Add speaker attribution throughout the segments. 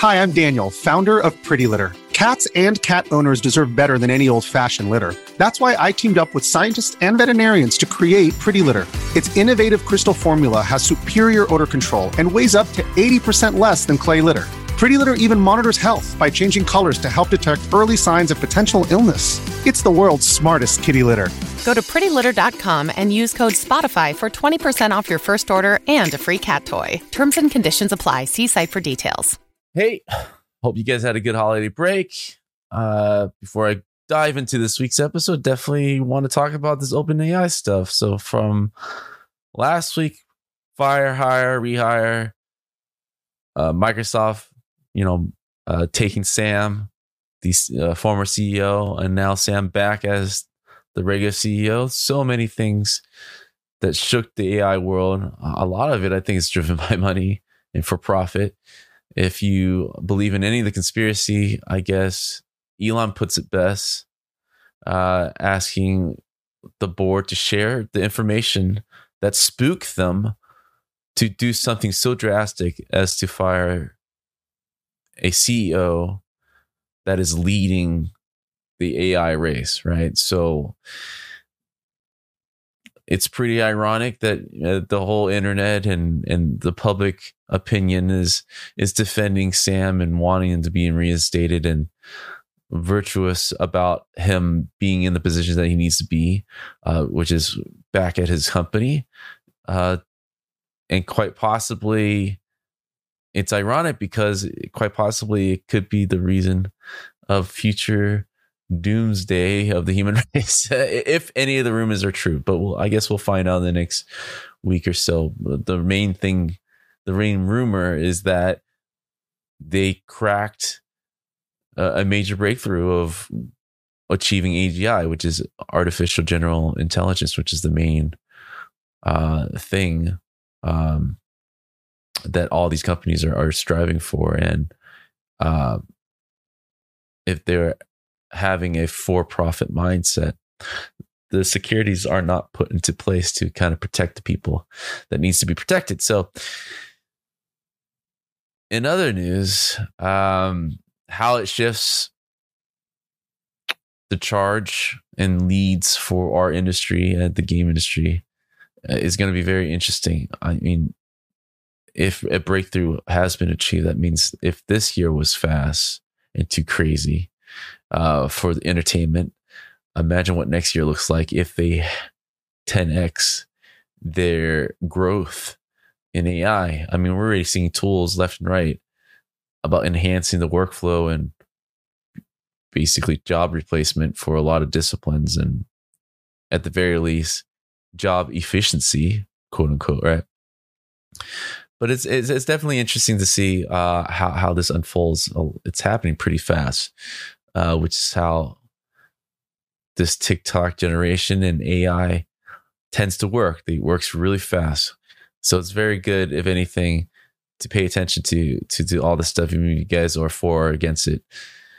Speaker 1: Hi, I'm Daniel, founder of Pretty Litter. Cats and cat owners deserve better than any old-fashioned litter. That's why I teamed up with scientists and veterinarians to create Pretty Litter. Its innovative crystal formula has superior odor control and weighs up to 80% less than clay litter. Pretty Litter even monitors health by changing colors to help detect early signs of potential illness. It's the world's smartest kitty litter.
Speaker 2: Go to prettylitter.com and use code SPOTIFY for 20% off your first order and a free cat toy. Terms and conditions apply. See site for details.
Speaker 3: Hey, hope you guys had a good holiday break. Before I dive into this week's episode, definitely want to talk about this OpenAI stuff. So from last week, fire, hire, rehire, Microsoft, taking Sam, the former CEO, and now Sam back as the regular CEO. So many things that shook the AI world. A lot of it, I think, is driven by money and for profit. If you believe in any of the conspiracy, I guess Elon puts it best, asking the board to share the information that spooked them to do something so drastic as to fire a CEO that is leading the AI race, right? So it's pretty ironic that the whole internet and the public opinion is defending Sam and wanting him to be reinstated and virtuous about him being in the position that he needs to be, which is back at his company. And quite possibly, it's ironic because quite possibly it could be the reason of future doomsday of the human race, if any of the rumors are true. But I guess we'll find out in the next week or so. The main rumor is that they cracked a major breakthrough of achieving AGI, which is artificial general intelligence, which is the main thing that all these companies are striving for. And if they're having a for-profit mindset, the securities are not put into place to kind of protect the people that needs to be protected. So in other news, how it shifts the charge and leads for our industry and the game industry is going to be very interesting. I mean, if a breakthrough has been achieved, that means if this year was fast and too crazy for the entertainment, imagine what next year looks like if they 10x their growth in AI. I mean, we're already seeing tools left and right about enhancing the workflow and basically job replacement for a lot of disciplines, and at the very least, job efficiency, quote unquote, right? But it's definitely interesting to see how this unfolds. It's happening pretty fast, which is how this TikTok generation and AI tends to work. It works really fast. So it's very good, if anything, to pay attention to all the stuff you guys are for or against it.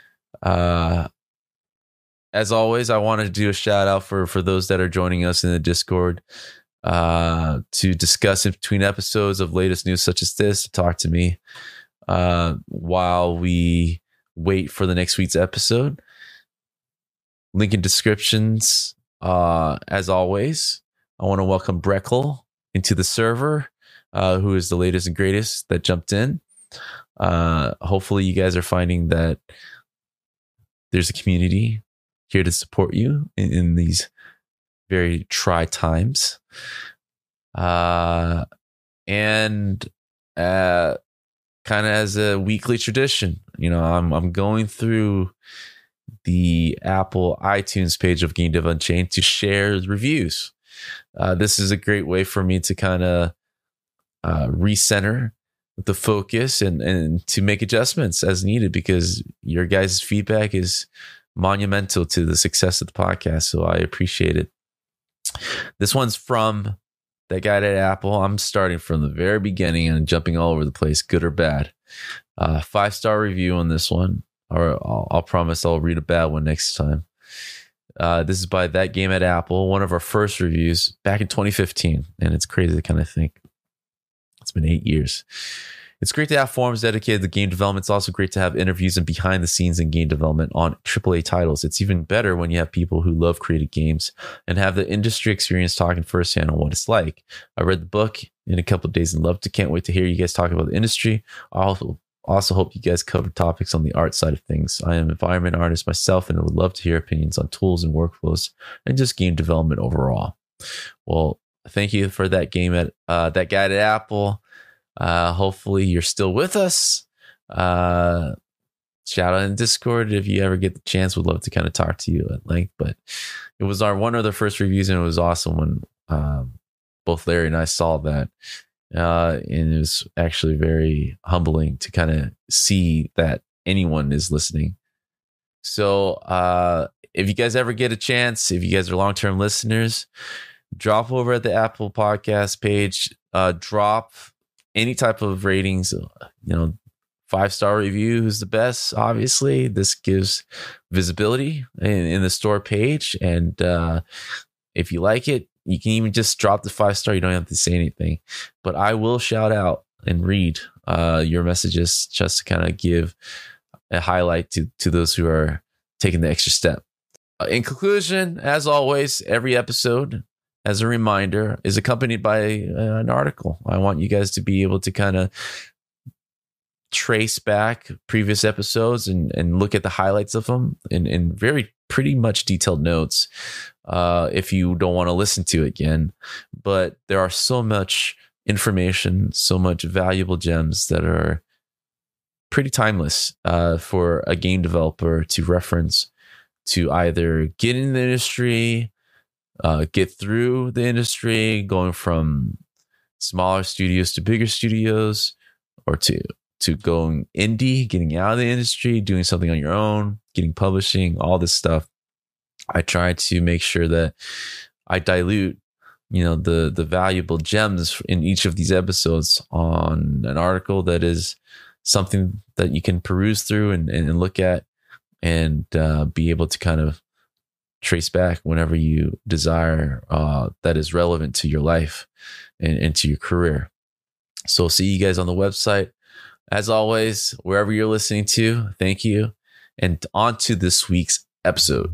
Speaker 3: As always, I want to do a shout out for those that are joining us in the Discord to discuss in between episodes of latest news such as this, to talk to me while we wait for the next week's episode. Link in descriptions. As always, I want to welcome Breckle into the server, who is the latest and greatest that jumped in. Hopefully you guys are finding that there's a community here to support you in these very try times. And kind of as a weekly tradition, I'm going through the Apple iTunes page of Game Dev Unchained to share reviews. This is a great way for me to kind of recenter the focus and to make adjustments as needed, because your guys' feedback is monumental to the success of the podcast. So I appreciate it. This one's from that guy at Apple. I'm starting from the very beginning and jumping all over the place, good or bad. 5-star review on this one, or I'll promise I'll read a bad one next time. This is by That Game at Apple, one of our first reviews back in 2015. And it's crazy to kind of think it's been 8 years. It's great to have forums dedicated to game development. It's also great to have interviews and behind the scenes in game development on AAA titles. It's even better when you have people who love creative games and have the industry experience talking firsthand on what it's like. I read the book in a couple of days and can't wait to hear you guys talk about the industry. I also hope you guys cover topics on the art side of things. I am an environment artist myself and would love to hear opinions on tools and workflows and just game development overall. Well, thank you for that that guy at Apple. Hopefully you're still with us. Shout out in Discord if you ever get the chance. Would love to kind of talk to you at length. But it was one of the first reviews, and it was awesome when both Larry and I saw that. And it was actually very humbling to kind of see that anyone is listening. So if you guys ever get a chance, if you guys are long-term listeners, drop over at the Apple Podcast page, drop any type of ratings, 5-star review is the best. Obviously, this gives visibility in the store page. And if you like it, you can even just drop the 5-star. You don't have to say anything, but I will shout out and read your messages just to kind of give a highlight to those who are taking the extra step. In conclusion, as always, every episode, as a reminder, is accompanied by an article. I want you guys to be able to kind of trace back previous episodes and look at the highlights of them in very pretty much detailed notes if you don't want to listen to it again. But there are so much information, so much valuable gems that are pretty timeless for a game developer to reference to either get in the industry, get through the industry, going from smaller studios to bigger studios, or to going indie, getting out of the industry, doing something on your own, getting publishing, all this stuff. I try to make sure that I dilute, the valuable gems in each of these episodes on an article that is something that you can peruse through and look at and be able to kind of trace back whenever you desire that is relevant to your life and to your career. So see you guys on the website. As always, wherever you're listening to, thank you. And on to this week's episode.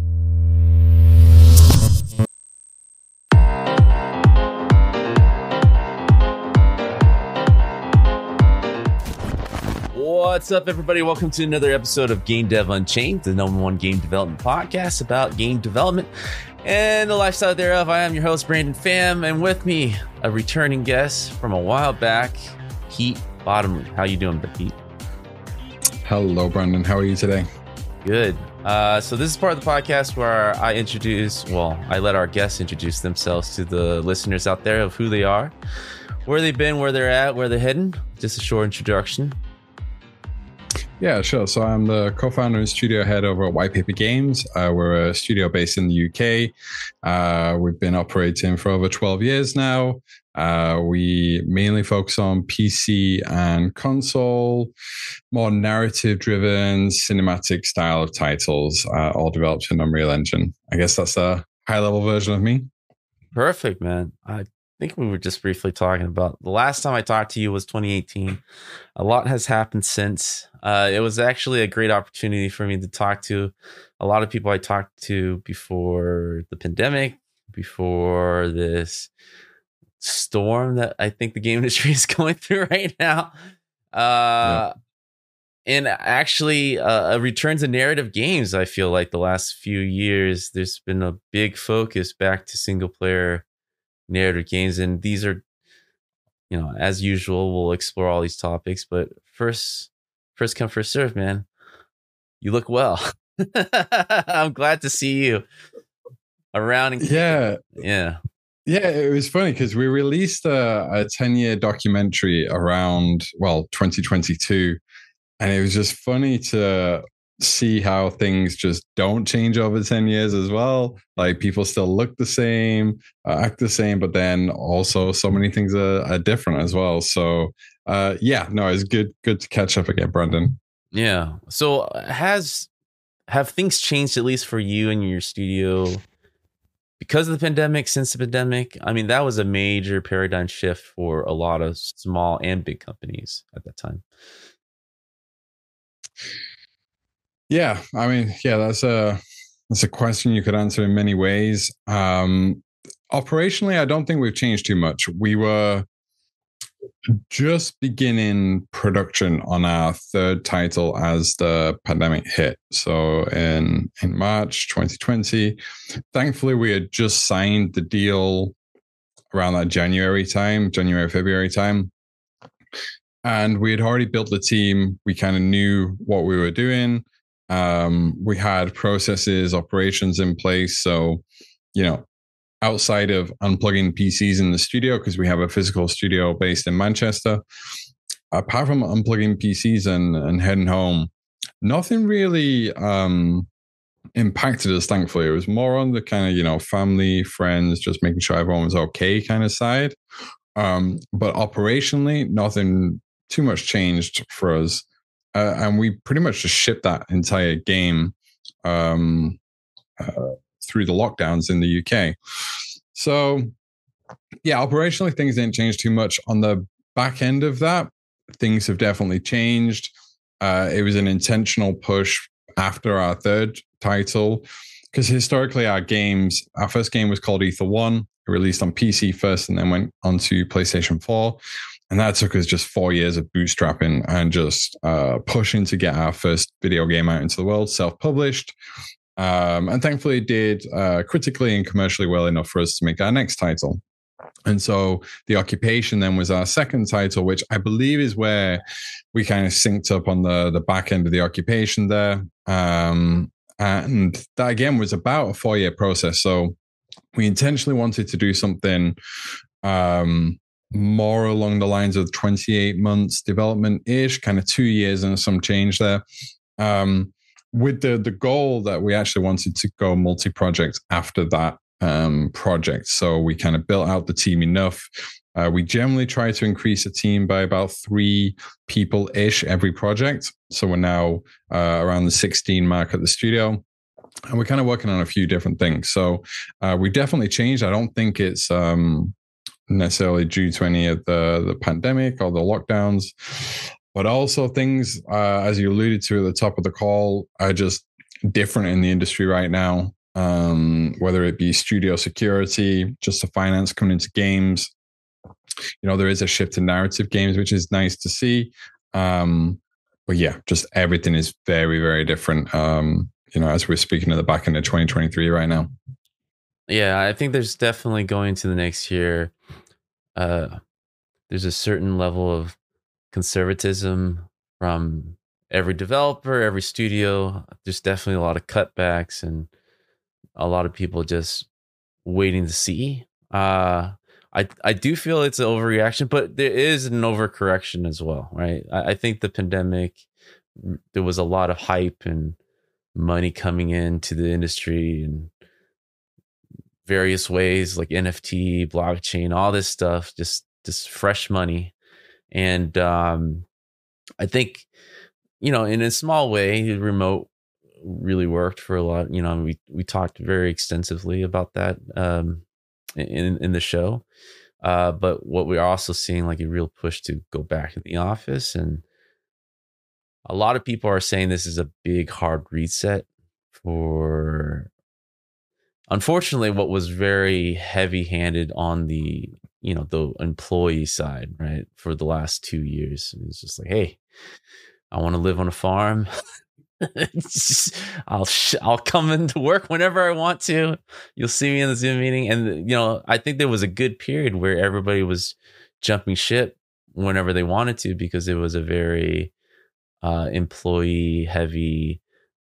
Speaker 3: What's up, everybody? Welcome to another episode of Game Dev Unchained, the #1 game development podcast about game development and the lifestyle thereof. I am your host, Brandon Pham, and with me, a returning guest from a while back, Pete Bottomley. How you doing, Pete?
Speaker 4: Hello, Brandon. How are you today?
Speaker 3: Good. So this is part of the podcast where I let our guests introduce themselves to the listeners out there of who they are, where they've been, where they're at, where they're heading. Just a short introduction.
Speaker 4: Yeah, sure. So I'm the co-founder and studio head over at White Paper Games. We're a studio based in the UK. We've been operating for over 12 years now. We mainly focus on PC and console, more narrative-driven, cinematic style of titles, all developed in Unreal Engine. I guess that's a high-level version of me.
Speaker 3: Perfect, man. I think we were just briefly talking about the last time I talked to you was 2018. A lot has happened since. It was actually a great opportunity for me to talk to a lot of people I talked to before the pandemic, before this storm that I think the game industry is going through right now. And actually a return to narrative games. I feel like the last few years, there's been a big focus back to single player narrative games. And these are, as usual, we'll explore all these topics, but first come, first serve, man. You look well. I'm glad to see you around.
Speaker 4: Yeah. Yeah, it was funny because we released a 10-year documentary around, 2022. And it was just funny to see how things just don't change over 10 years as well. Like people still look the same, act the same, but then also so many things are different as well. So it's good to catch up again, Brandon.
Speaker 3: Yeah. So have things changed, at least for you and your studio, because of the pandemic, since the pandemic, I mean, that was a major paradigm shift for a lot of small and big companies at that time.
Speaker 4: Yeah, I mean, yeah, that's a question you could answer in many ways. Operationally, I don't think we've changed too much. We were just beginning production on our third title as the pandemic hit. So in March 2020, thankfully we had just signed the deal around that January, February time. And we had already built the team. We kind of knew what we were doing. We had processes, operations in place. So, outside of unplugging PCs in the studio, because we have a physical studio based in Manchester, apart from unplugging PCs and heading home, nothing really impacted us, thankfully. It was more on the kind of, family, friends, just making sure everyone was okay kind of side. But operationally, nothing too much changed for us. And we pretty much just shipped that entire game through the lockdowns in the UK. So, yeah, operationally, things didn't change too much. On the back end of that, things have definitely changed. It was an intentional push after our third title, because historically our first game was called Ether 1. It released on PC first and then went onto PlayStation 4. And that took us just 4 years of bootstrapping and just pushing to get our first video game out into the world, self-published. And thankfully it did critically and commercially well enough for us to make our next title. And so The Occupation then was our second title, which I believe is where we kind of synced up on the back end of The Occupation there. And that again was about a 4-year process. So we intentionally wanted to do something more along the lines of 28 months development-ish, kind of 2 years and some change there. With the goal that we actually wanted to go multi-project after that project. So we kind of built out the team enough. We generally try to increase a team by about 3 people-ish every project. So we're now around the 16 mark at the studio. And we're kind of working on a few different things. So we definitely changed. I don't think it's necessarily due to any of the pandemic or the lockdowns. But also things, as you alluded to at the top of the call, are just different in the industry right now, whether it be studio security, just the finance coming into games. There is a shift in narrative games, which is nice to see. But yeah, just everything is very, very different, as we're speaking at the back end of 2023 right now.
Speaker 3: Yeah, I think there's definitely going to the next year. There's a certain level of conservatism from every developer, every studio. There's definitely a lot of cutbacks and a lot of people just waiting to see. I do feel it's an overreaction, but there is an overcorrection as well, right? I think the pandemic, there was a lot of hype and money coming into the industry in various ways, like NFT, blockchain, all this stuff, just fresh money. And I think, in a small way, remote really worked for a lot. We talked very extensively about that in the show. But what we're also seeing, like a real push to go back in the office. And a lot of people are saying this is a big, hard reset for, unfortunately, what was very heavy-handed on the employee side, right? For the last 2 years, it's just like, hey, I want to live on a farm. I'll come into work whenever I want to. You'll see me in the Zoom meeting, and I think there was a good period where everybody was jumping ship whenever they wanted to, because it was a very employee-heavy,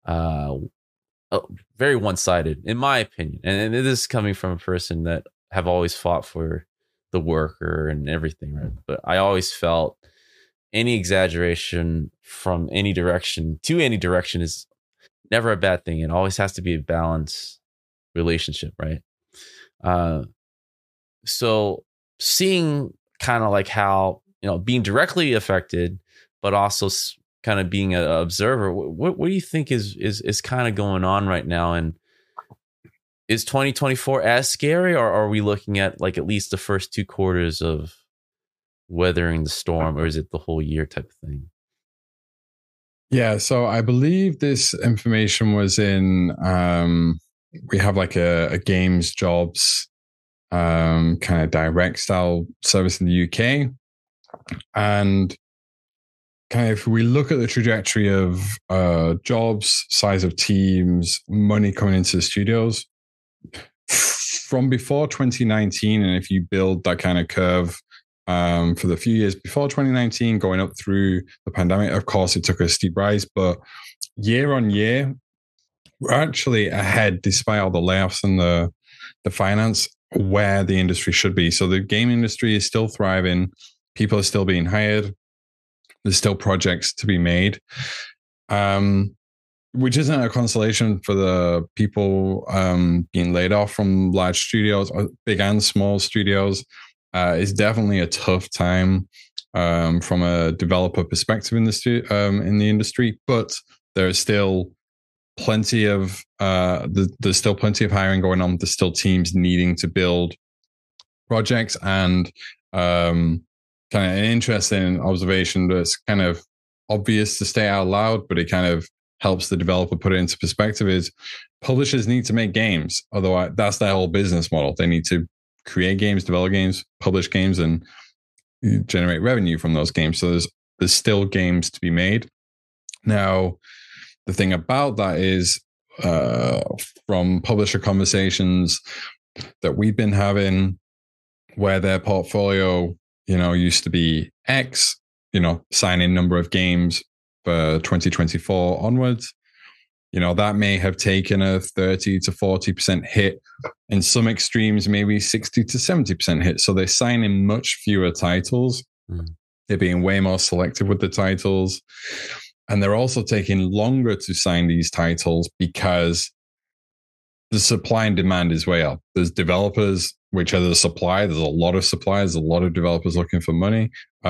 Speaker 3: very one-sided, in my opinion. And this is coming from a person that have always fought for the worker and everything, right? But I always felt any exaggeration from any direction to any direction is never a bad thing. It always has to be a balanced relationship, right? So seeing kind of like how, being directly affected, but also kind of being an observer, what do you think is kind of going on right now? And is 2024 as scary, or are we looking at like at least the first 2 quarters of weathering the storm, or is it the whole year type of thing?
Speaker 4: Yeah, so I believe this information was in we have like a games jobs kind of direct style service in the UK. And kind of if we look at the trajectory of jobs, size of teams, money coming into the studios from before 2019, and if you build that kind of curve for the few years before 2019, going up through the pandemic, of course, it took a steep rise, but year on year, we're actually ahead despite all the layoffs and the finance where the industry should be. So the game industry is still thriving. People are still being hired. There's still projects to be made, which isn't a consolation for the people being laid off from large studios, big and small studios. It's definitely a tough time from a developer perspective in the industry, but there's still plenty of there's still plenty of hiring going on. There's still teams needing to build projects, and kind of an interesting observation that's kind of obvious to stay out loud, but it kind of helps the developer put it into perspective, is publishers need to make games. Otherwise, that's their whole business model. They need to create games, develop games, publish games, and generate revenue from those games. So there's still games to be made. Now, the thing about that is from publisher conversations that we've been having where their portfolio, used to be X, signing number of games for 2024 onwards, that may have taken a 30 to 40% hit. In some extremes, maybe 60 to 70% hit. So they're signing much fewer titles. They're being way more selective with the titles. And they're also taking longer to sign these titles because the supply and demand is way up. There's developers, which are the supply. There's a lot of suppliers, a lot of developers looking for money.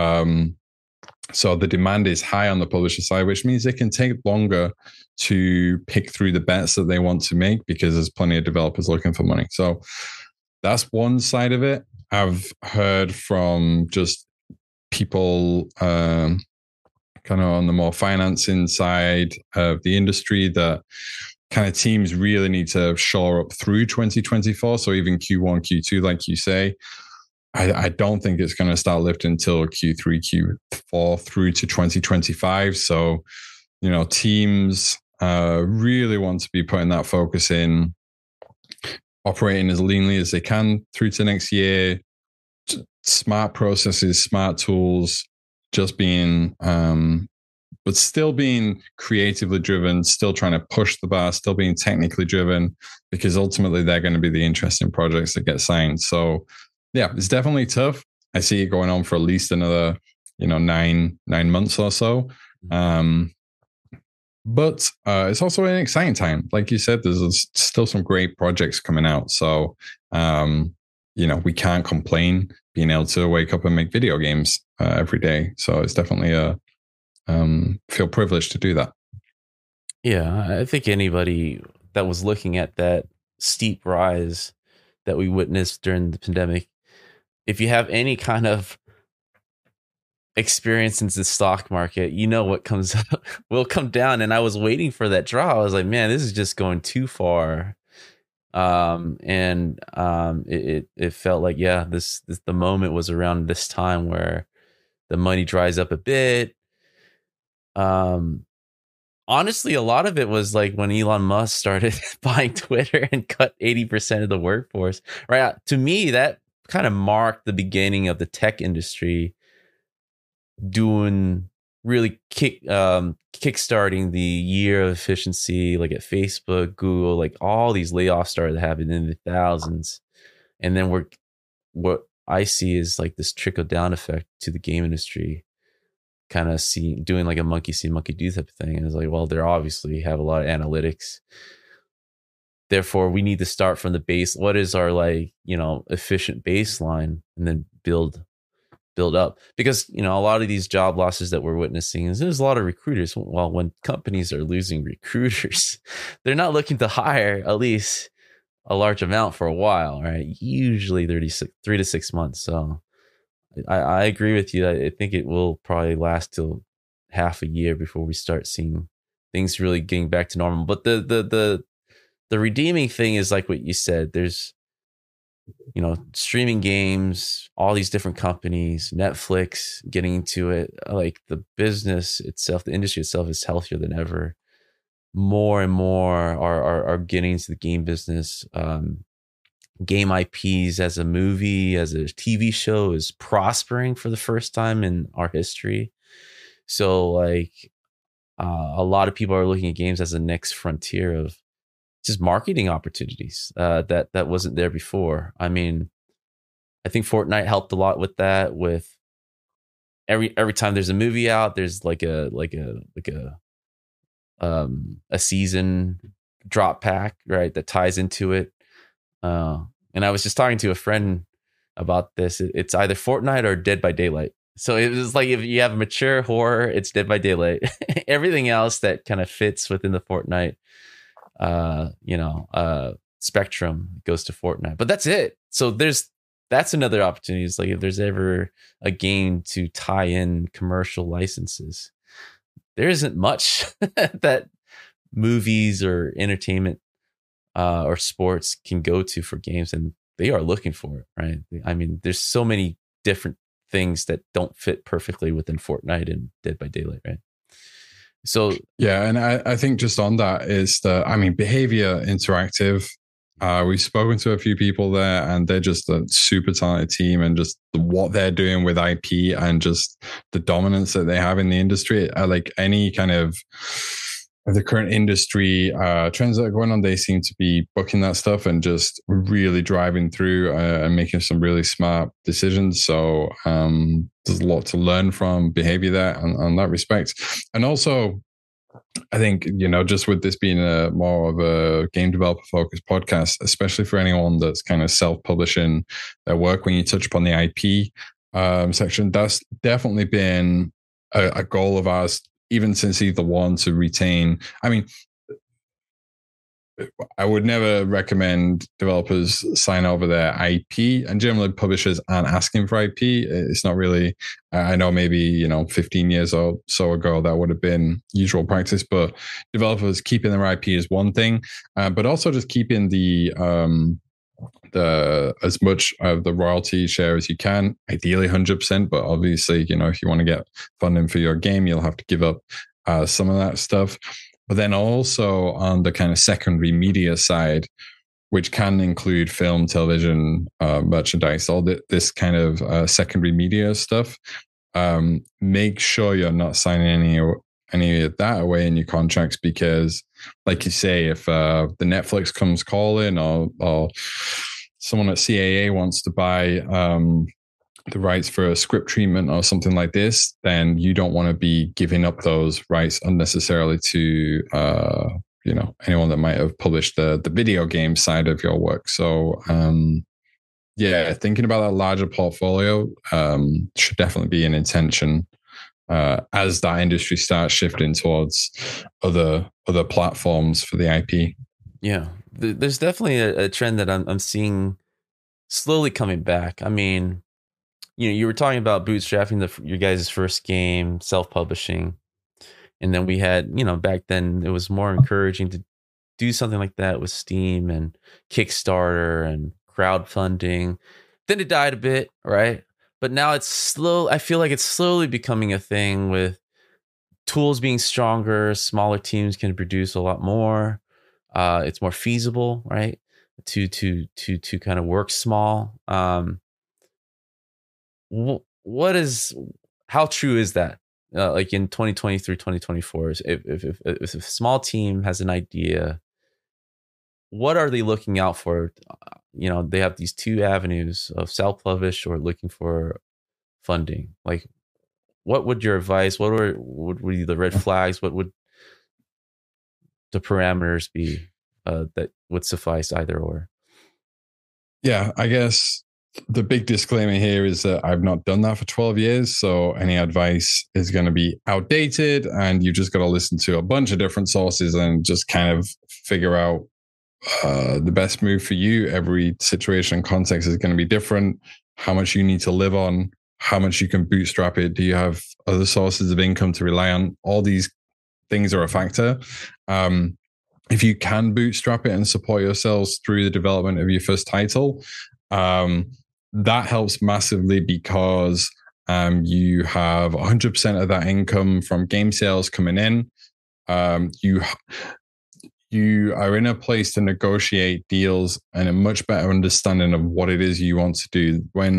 Speaker 4: So the demand is high on the publisher side, which means they can take longer to pick through the bets that they want to make because there's plenty of developers looking for money. So that's one side of it. I've heard from just people kind of on the more financing side of the industry that kind of teams really need to shore up through 2024. So even Q1, Q2, like you say, I don't think it's going to start lifting until Q3, Q4 through to 2025. So, teams really want to be putting that focus in, operating as leanly as they can through to next year. Smart processes, smart tools, just being, but still being creatively driven, still trying to push the bar, still being technically driven, because ultimately they're going to be the interesting projects that get signed. So, yeah, it's definitely tough. I see it going on for at least another, 9 months or so. But it's also an exciting time. Like you said, there's still some great projects coming out. So, we can't complain being able to wake up and make video games every day. So it's definitely feel privileged to do that.
Speaker 3: Yeah, I think anybody that was looking at that steep rise that we witnessed during the pandemic, if you have any kind of experience in the stock market, what comes up will come down. And I was waiting for that draw. I was like, man, this is just going too far. It felt like, this the moment was around this time where the money dries up a bit. Honestly, a lot of it was like when Elon Musk started buying Twitter and cut 80% of the workforce. Right. To me, that kind of marked the beginning of the tech industry doing really kickstarting the year of efficiency, like at Facebook, Google, like all these layoffs started happening in the thousands. And then what I see is like this trickle down effect to the game industry, kind of doing like a monkey see, monkey do type of thing. And it's like, well, they're obviously have a lot of analytics. Therefore, we need to start from the base. What is our efficient baseline, and then build up? Because a lot of these job losses that we're witnessing there's a lot of recruiters. Well, when companies are losing recruiters, they're not looking to hire, at least a large amount for a while, right? Usually 3 to 6 months. So I agree with you. I think it will probably last till half a year before we start seeing things really getting back to normal. But the redeeming thing is like what you said. There's, you know, streaming games, all these different companies, Netflix getting into it. Like the business itself, the industry itself is healthier than ever. More and more are getting into the game business. Game IPs as a movie, as a TV show is prospering for the first time in our history. So like a lot of people are looking at games as the next frontier of just marketing opportunities that wasn't there before. I mean, I think Fortnite helped a lot with that. With every time there's a movie out, there's like a season drop pack, right, that ties into it. And I was just talking to a friend about this. It's either Fortnite or Dead by Daylight. So it was like if you have a mature horror, it's Dead by Daylight. Everything else that kind of fits within the Fortnite spectrum goes to Fortnite. But that's it. So that's another opportunity. It's like if there's ever a game to tie in commercial licenses, there isn't much that movies or entertainment or sports can go to for games, and they are looking for it, right? I mean, there's so many different things that don't fit perfectly within Fortnite and Dead by Daylight, right? So
Speaker 4: yeah, and I think just on that is Behavior Interactive. We've spoken to a few people there, and they're just a super talented team, and just what they're doing with IP and just the dominance that they have in the industry. Like any kind of the current industry trends that are going on, they seem to be booking that stuff and just really driving through and making some really smart decisions. So there's a lot to learn from Behavior there on that respect. And also, I think, just with this being a more of a game developer focused podcast, especially for anyone that's kind of self-publishing their work, when you touch upon the IP section, that's definitely been a goal of ours, even since either one, to retain. I mean, I would never recommend developers sign over their IP, and generally publishers aren't asking for IP. It's not really, I know maybe, 15 years or so ago, that would have been usual practice, but developers keeping their IP is one thing, but also just keeping the as much of the royalty share as you can, ideally 100%, but obviously, if you want to get funding for your game, you'll have to give up some of that stuff. But then also on the kind of secondary media side, which can include film, television, merchandise, all this kind of secondary media stuff, make sure you're not signing any of that away in your contracts, because like you say, if the Netflix comes calling, or someone at CAA wants to buy the rights for a script treatment or something like this, then you don't want to be giving up those rights unnecessarily to anyone that might have published the video game side of your work. So thinking about that larger portfolio should definitely be an intention as that industry starts shifting towards other platforms for the IP. Yeah,
Speaker 3: there's definitely a trend that I'm seeing slowly coming back. I mean, you were talking about bootstrapping your guys' first game, self-publishing, and then we had, back then it was more encouraging to do something like that with Steam and Kickstarter and crowdfunding. Then it died a bit, right? But now it's slow. I feel like it's slowly becoming a thing, with tools being stronger. Smaller teams can produce a lot more. It's more feasible, right? To kind of work small. How true is that? Like in 2020 through 2024, if a small team has an idea, what are they looking out for? They have these two avenues of self-publish or looking for funding. Like, what would your advice? What would be the red flags? What would the parameters be that would suffice either or?
Speaker 4: Yeah, I guess the big disclaimer here is that I've not done that for 12 years. So any advice is going to be outdated, and you've just got to listen to a bunch of different sources and just kind of figure out the best move for you. Every situation and context is going to be different. How much you need to live on, how much you can bootstrap it. Do you have other sources of income to rely on? All these things are a factor. If you can bootstrap it and support yourselves through the development of your first title, that helps massively because you have 100% of that income from game sales coming in. You are in a place to negotiate deals and a much better understanding of what it is you want to do.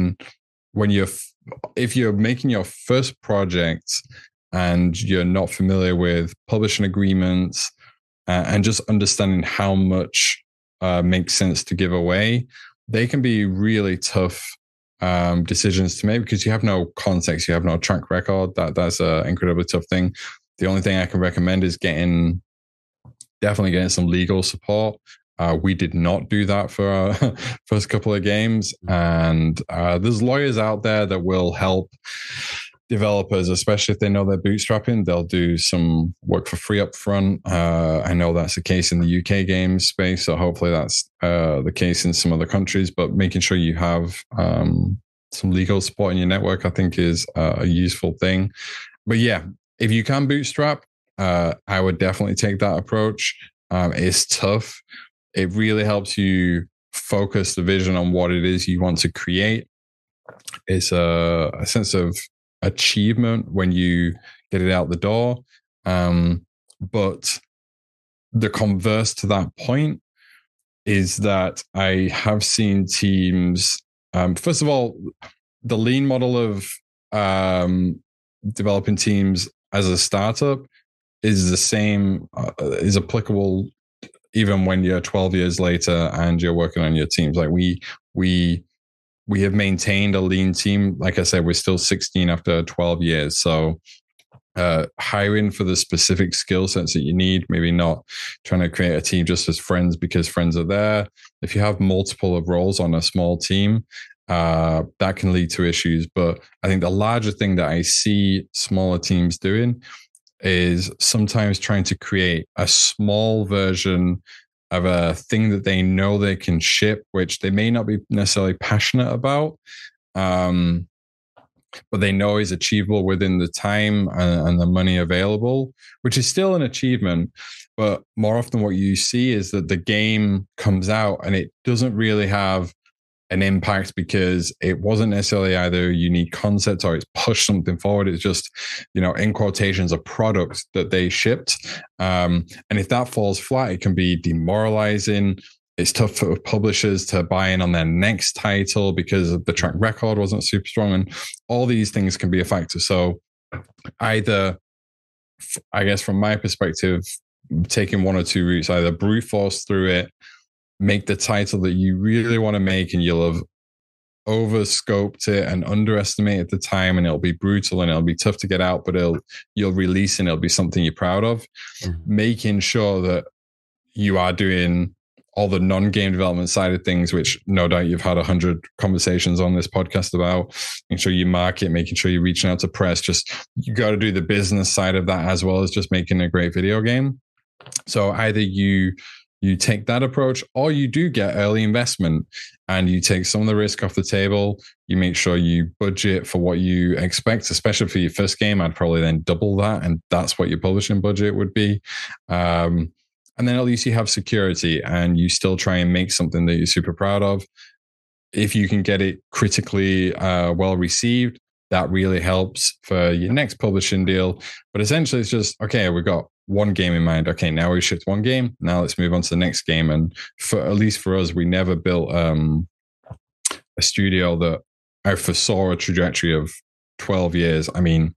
Speaker 4: If you're making your first project and you're not familiar with publishing agreements and just understanding how much makes sense to give away, they can be really tough decisions to make because you have no context, you have no track record. That's an incredibly tough thing. The only thing I can recommend is definitely getting some legal support. We did not do that for our first couple of games. And there's lawyers out there that will help developers, especially if they know they're bootstrapping. They'll do some work for free up front. I know that's the case in the UK games space. So hopefully that's the case in some other countries. But making sure you have some legal support in your network, I think is a useful thing. But yeah, if you can bootstrap, I would definitely take that approach. It's tough. It really helps you focus the vision on what it is you want to create. It's a sense of achievement when you get it out the door. But the converse to that point is that I have seen teams, first of all, the lean model of developing teams as a startup is the same, is applicable even when you're 12 years later and you're working on your teams. Like we have maintained a lean team. Like I said, we're still 16 after 12 years. So hiring for the specific skill sets that you need, maybe not trying to create a team just as friends because friends are there. If you have multiple of roles on a small team, that can lead to issues. But I think the larger thing that I see smaller teams doing is sometimes trying to create a small version of a thing that they know they can ship, which they may not be necessarily passionate about, but they know is achievable within the time and the money available, which is still an achievement. But more often what you see is that the game comes out and it doesn't really have an impact because it wasn't necessarily either a unique concept or it's pushed something forward. It's just, in quotations, a product that they shipped. And if that falls flat, it can be demoralizing. It's tough for publishers to buy in on their next title because the track record wasn't super strong. And all these things can be a factor. So either, I guess from my perspective, taking one or two routes, either brute force through it, make the title that you really want to make and you'll have overscoped it and underestimated the time and it'll be brutal and it'll be tough to get out, but you'll release and it'll be something you're proud of. Making sure that you are doing all the non-game development side of things, which no doubt you've had 100 conversations on this podcast about, making sure you market, making sure you're reaching out to press. Just, you got to do the business side of that as well as just making a great video game. So either you take that approach or you do get early investment and you take some of the risk off the table. You make sure you budget for what you expect, especially for your first game. I'd probably then double that. And that's what your publishing budget would be. And then at least you have security and you still try and make something that you're super proud of. If you can get it critically well received, that really helps for your next publishing deal. But essentially it's just, okay, we've got one game in mind. Okay, now we shipped one game. Now let's move on to the next game. And at least for us, we never built a studio that I foresaw a trajectory of 12 years. I mean,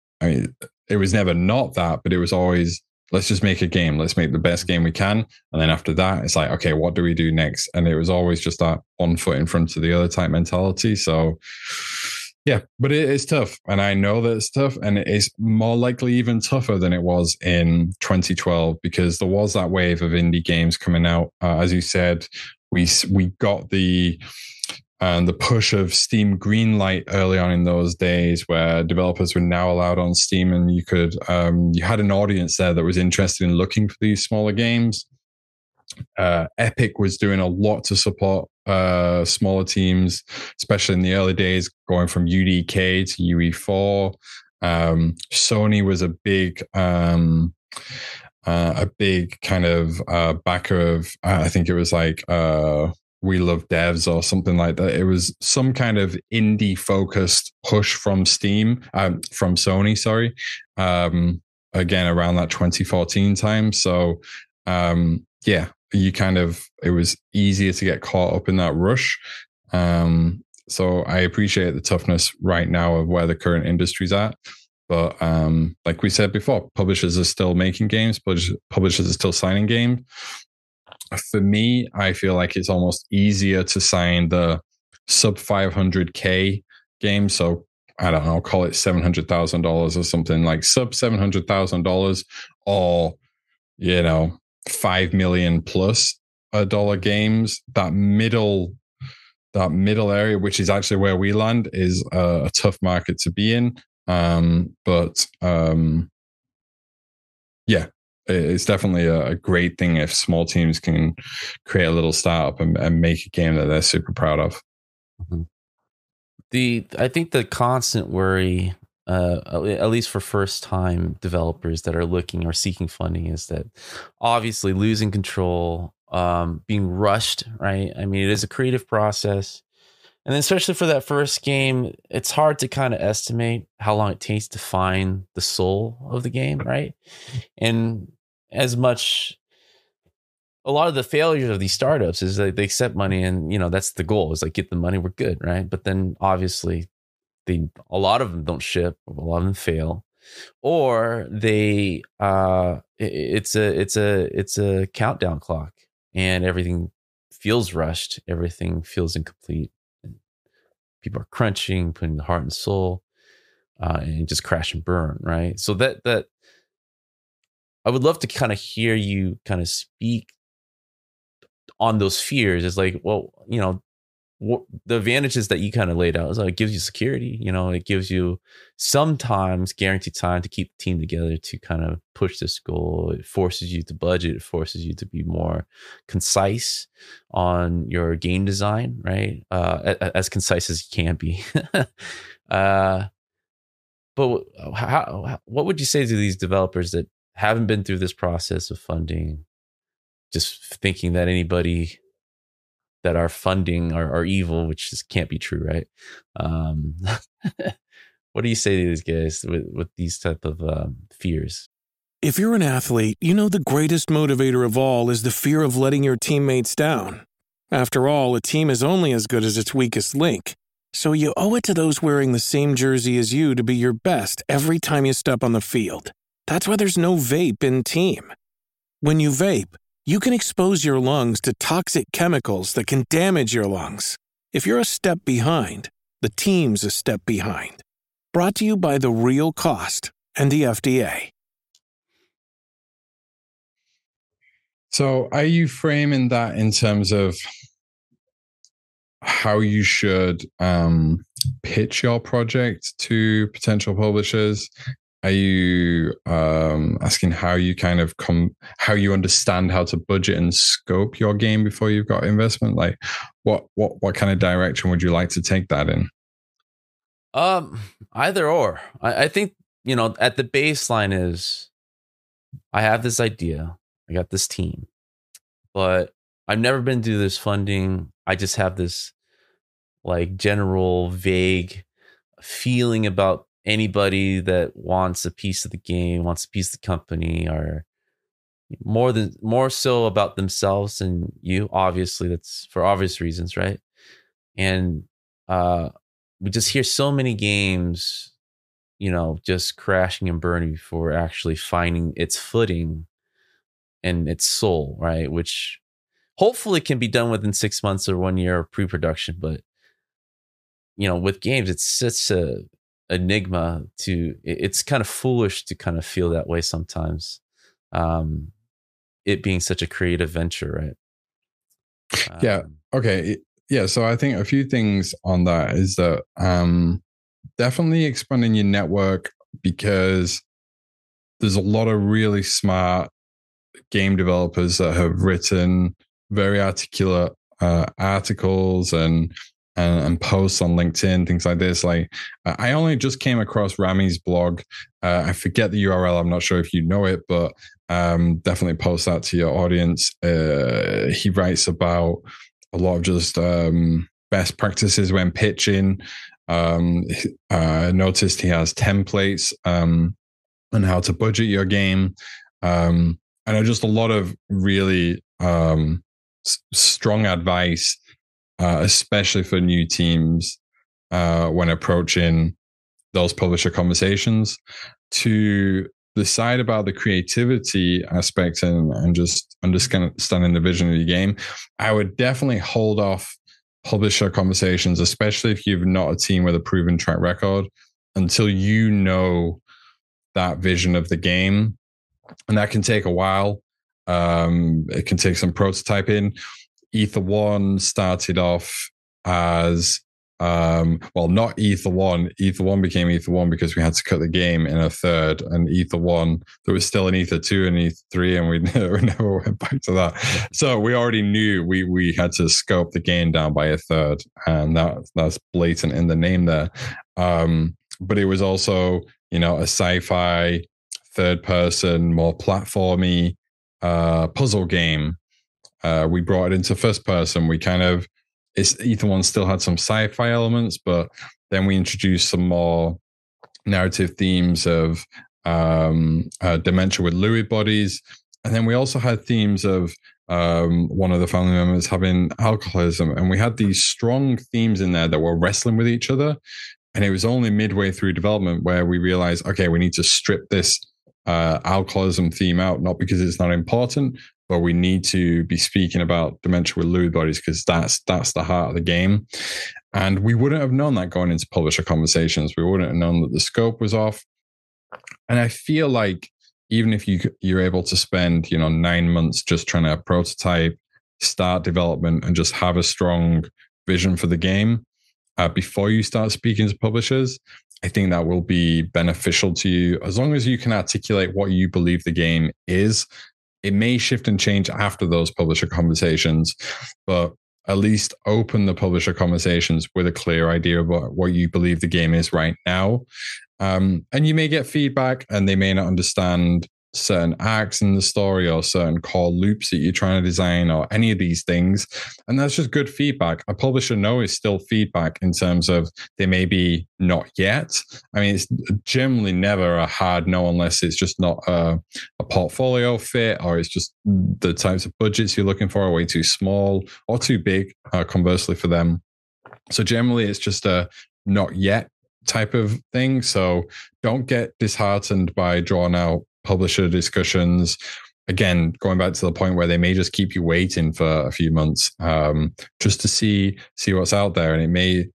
Speaker 4: it was never not that, but it was always, let's just make a game. Let's make the best game we can. And then after that, it's like, okay, what do we do next? And it was always just that one foot in front of the other type mentality. So yeah, but it is tough. And I know that it's tough. And it is more likely even tougher than it was in 2012 because there was that wave of indie games coming out. As you said, we got the push of Steam Greenlight early on in those days where developers were now allowed on Steam and you could, you had an audience there that was interested in looking for these smaller games. Epic was doing a lot to support smaller teams, especially in the early days, going from UDK to UE4. Sony was a big kind of backer of, I think it was like We Love Devs or something like that. It was some kind of indie focused push from Sony, sorry. Again, around that 2014 time. So, yeah, it was easier to get caught up in that rush. So I appreciate the toughness right now of where the current industry's at. But like we said before, publishers are still making games, publishers are still signing games. For me, I feel like it's almost easier to sign the sub 500K game. So I don't know, call it $700,000 or something, like sub $700,000, or, you know, 5 million plus dollar games. That middle area, which is actually where we land, is a tough market to be in. Yeah, it's definitely a great thing if small teams can create a little startup and make a game that they're super proud of.
Speaker 3: Mm-hmm. I think the constant worry, at least for first time developers that are looking or seeking funding, is that obviously losing control, being rushed, right? I mean, it is a creative process. And then especially for that first game, it's hard to kind of estimate how long it takes to find the soul of the game, right? And a lot of the failures of these startups is that they accept money and, you know, that's the goal, is like, get the money, we're good, right? But then obviously a lot of them don't ship, a lot of them fail, or they it's a countdown clock and everything feels rushed, everything feels incomplete. People are crunching, putting the heart and soul, and just crash and burn, right? So that I would love to kind of hear you kind of speak on those fears. Is like, well, you know, the advantages that you kind of laid out is like, it gives you security, you know, it gives you sometimes guaranteed time to keep the team together to kind of push this goal. It forces you to budget, it forces you to be more concise on your game design, right? As concise as you can be. But what would you say to these developers that haven't been through this process of funding, just thinking that anybody that are funding are evil, which just can't be true, right? What do you say to these guys with these type of fears?
Speaker 5: If you're an athlete, you know the greatest motivator of all is the fear of letting your teammates down. After all, a team is only as good as its weakest link. So you owe it to those wearing the same jersey as you to be your best every time you step on the field. That's why there's no vape in team. When you vape, you can expose your lungs to toxic chemicals that can damage your lungs. If you're a step behind, the team's a step behind. Brought to you by The Real Cost and the FDA.
Speaker 4: So are you framing that in terms of how you should pitch your project to potential publishers? Are you asking how you kind of how you understand how to budget and scope your game before you've got investment? Like, what kind of direction would you like to take that in?
Speaker 3: Either or. I think, you know, at the baseline is, I have this idea, I got this team, but I've never been through this funding. I just have this like general vague feeling about anybody that wants a piece of the game, wants a piece of the company, or more so about themselves than you. Obviously, that's for obvious reasons, right? And we just hear so many games, you know, just crashing and burning before actually finding its footing and its soul, right? Which hopefully can be done within 6 months or 1 year of pre-production. But, you know, with games, it's such a enigma it's kind of foolish to kind of feel that way sometimes, it being such a creative venture, right?
Speaker 4: Yeah. Okay. Yeah. So I think a few things on that is that definitely expanding your network, because there's a lot of really smart game developers that have written very articulate articles and posts on LinkedIn, things like this. Like, I only just came across Rami's blog. I forget the URL. I'm not sure if you know it, but definitely post that to your audience. He writes about a lot of just best practices when pitching. I noticed he has templates on how to budget your game. And just a lot of really strong advice, especially for new teams when approaching those publisher conversations, to decide about the creativity aspect and just understanding the vision of your game. I would definitely hold off publisher conversations, especially if you've not a team with a proven track record, until you know that vision of the game. And that can take a while. It can take some prototyping. Ether One started off as not Ether One. Ether One became Ether One because we had to cut the game in a third, and Ether One, there was still an Ether 2 and Ether 3, and we never went back to that. So we already knew we had to scope the game down by a third, and that's blatant in the name there. But it was also, a sci-fi, third person, more platformy puzzle game. We brought it into first person. We Ether One still had some sci-fi elements, but then we introduced some more narrative themes of dementia with Lewy bodies. And then we also had themes of one of the family members having alcoholism. And we had these strong themes in there that were wrestling with each other. And it was only midway through development where we realized, okay, we need to strip this alcoholism theme out, not because it's not important, but we need to be speaking about dementia with Lewy bodies because that's the heart of the game. And we wouldn't have known that going into publisher conversations. We wouldn't have known that the scope was off. And I feel like even if you're able to spend 9 months just trying to prototype, start development, and just have a strong vision for the game before you start speaking to publishers, I think that will be beneficial to you. As long as you can articulate what you believe the game is, it may shift and change after those publisher conversations, but at least open the publisher conversations with a clear idea about what you believe the game is right now. And you may get feedback and they may not understand certain arcs in the story or certain core loops that you're trying to design or any of these things. And that's just good feedback. A publisher no is still feedback in terms of they may be not yet. I mean, it's generally never a hard no unless it's just not a portfolio fit, or it's just the types of budgets you're looking for are way too small or too big, conversely for them. So generally it's just a not yet type of thing. So don't get disheartened by drawn out publisher discussions. Again, going back to the point where they may just keep you waiting for a few months just to see what's out there. And it may,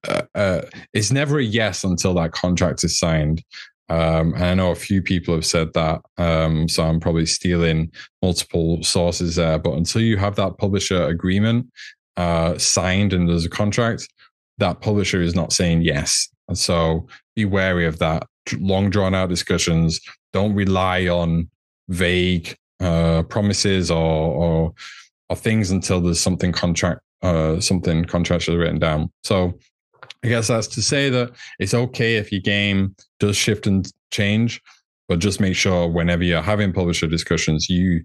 Speaker 4: it's never a yes until that contract is signed. And I know a few people have said that. So I'm probably stealing multiple sources there. But until you have that publisher agreement signed and there's a contract, that publisher is not saying yes. And so be wary of that. Long drawn out discussions. Don't rely on vague promises or things until there's something contractually written down. So I guess that's to say that it's okay if your game does shift and change, but just make sure whenever you're having publisher discussions, you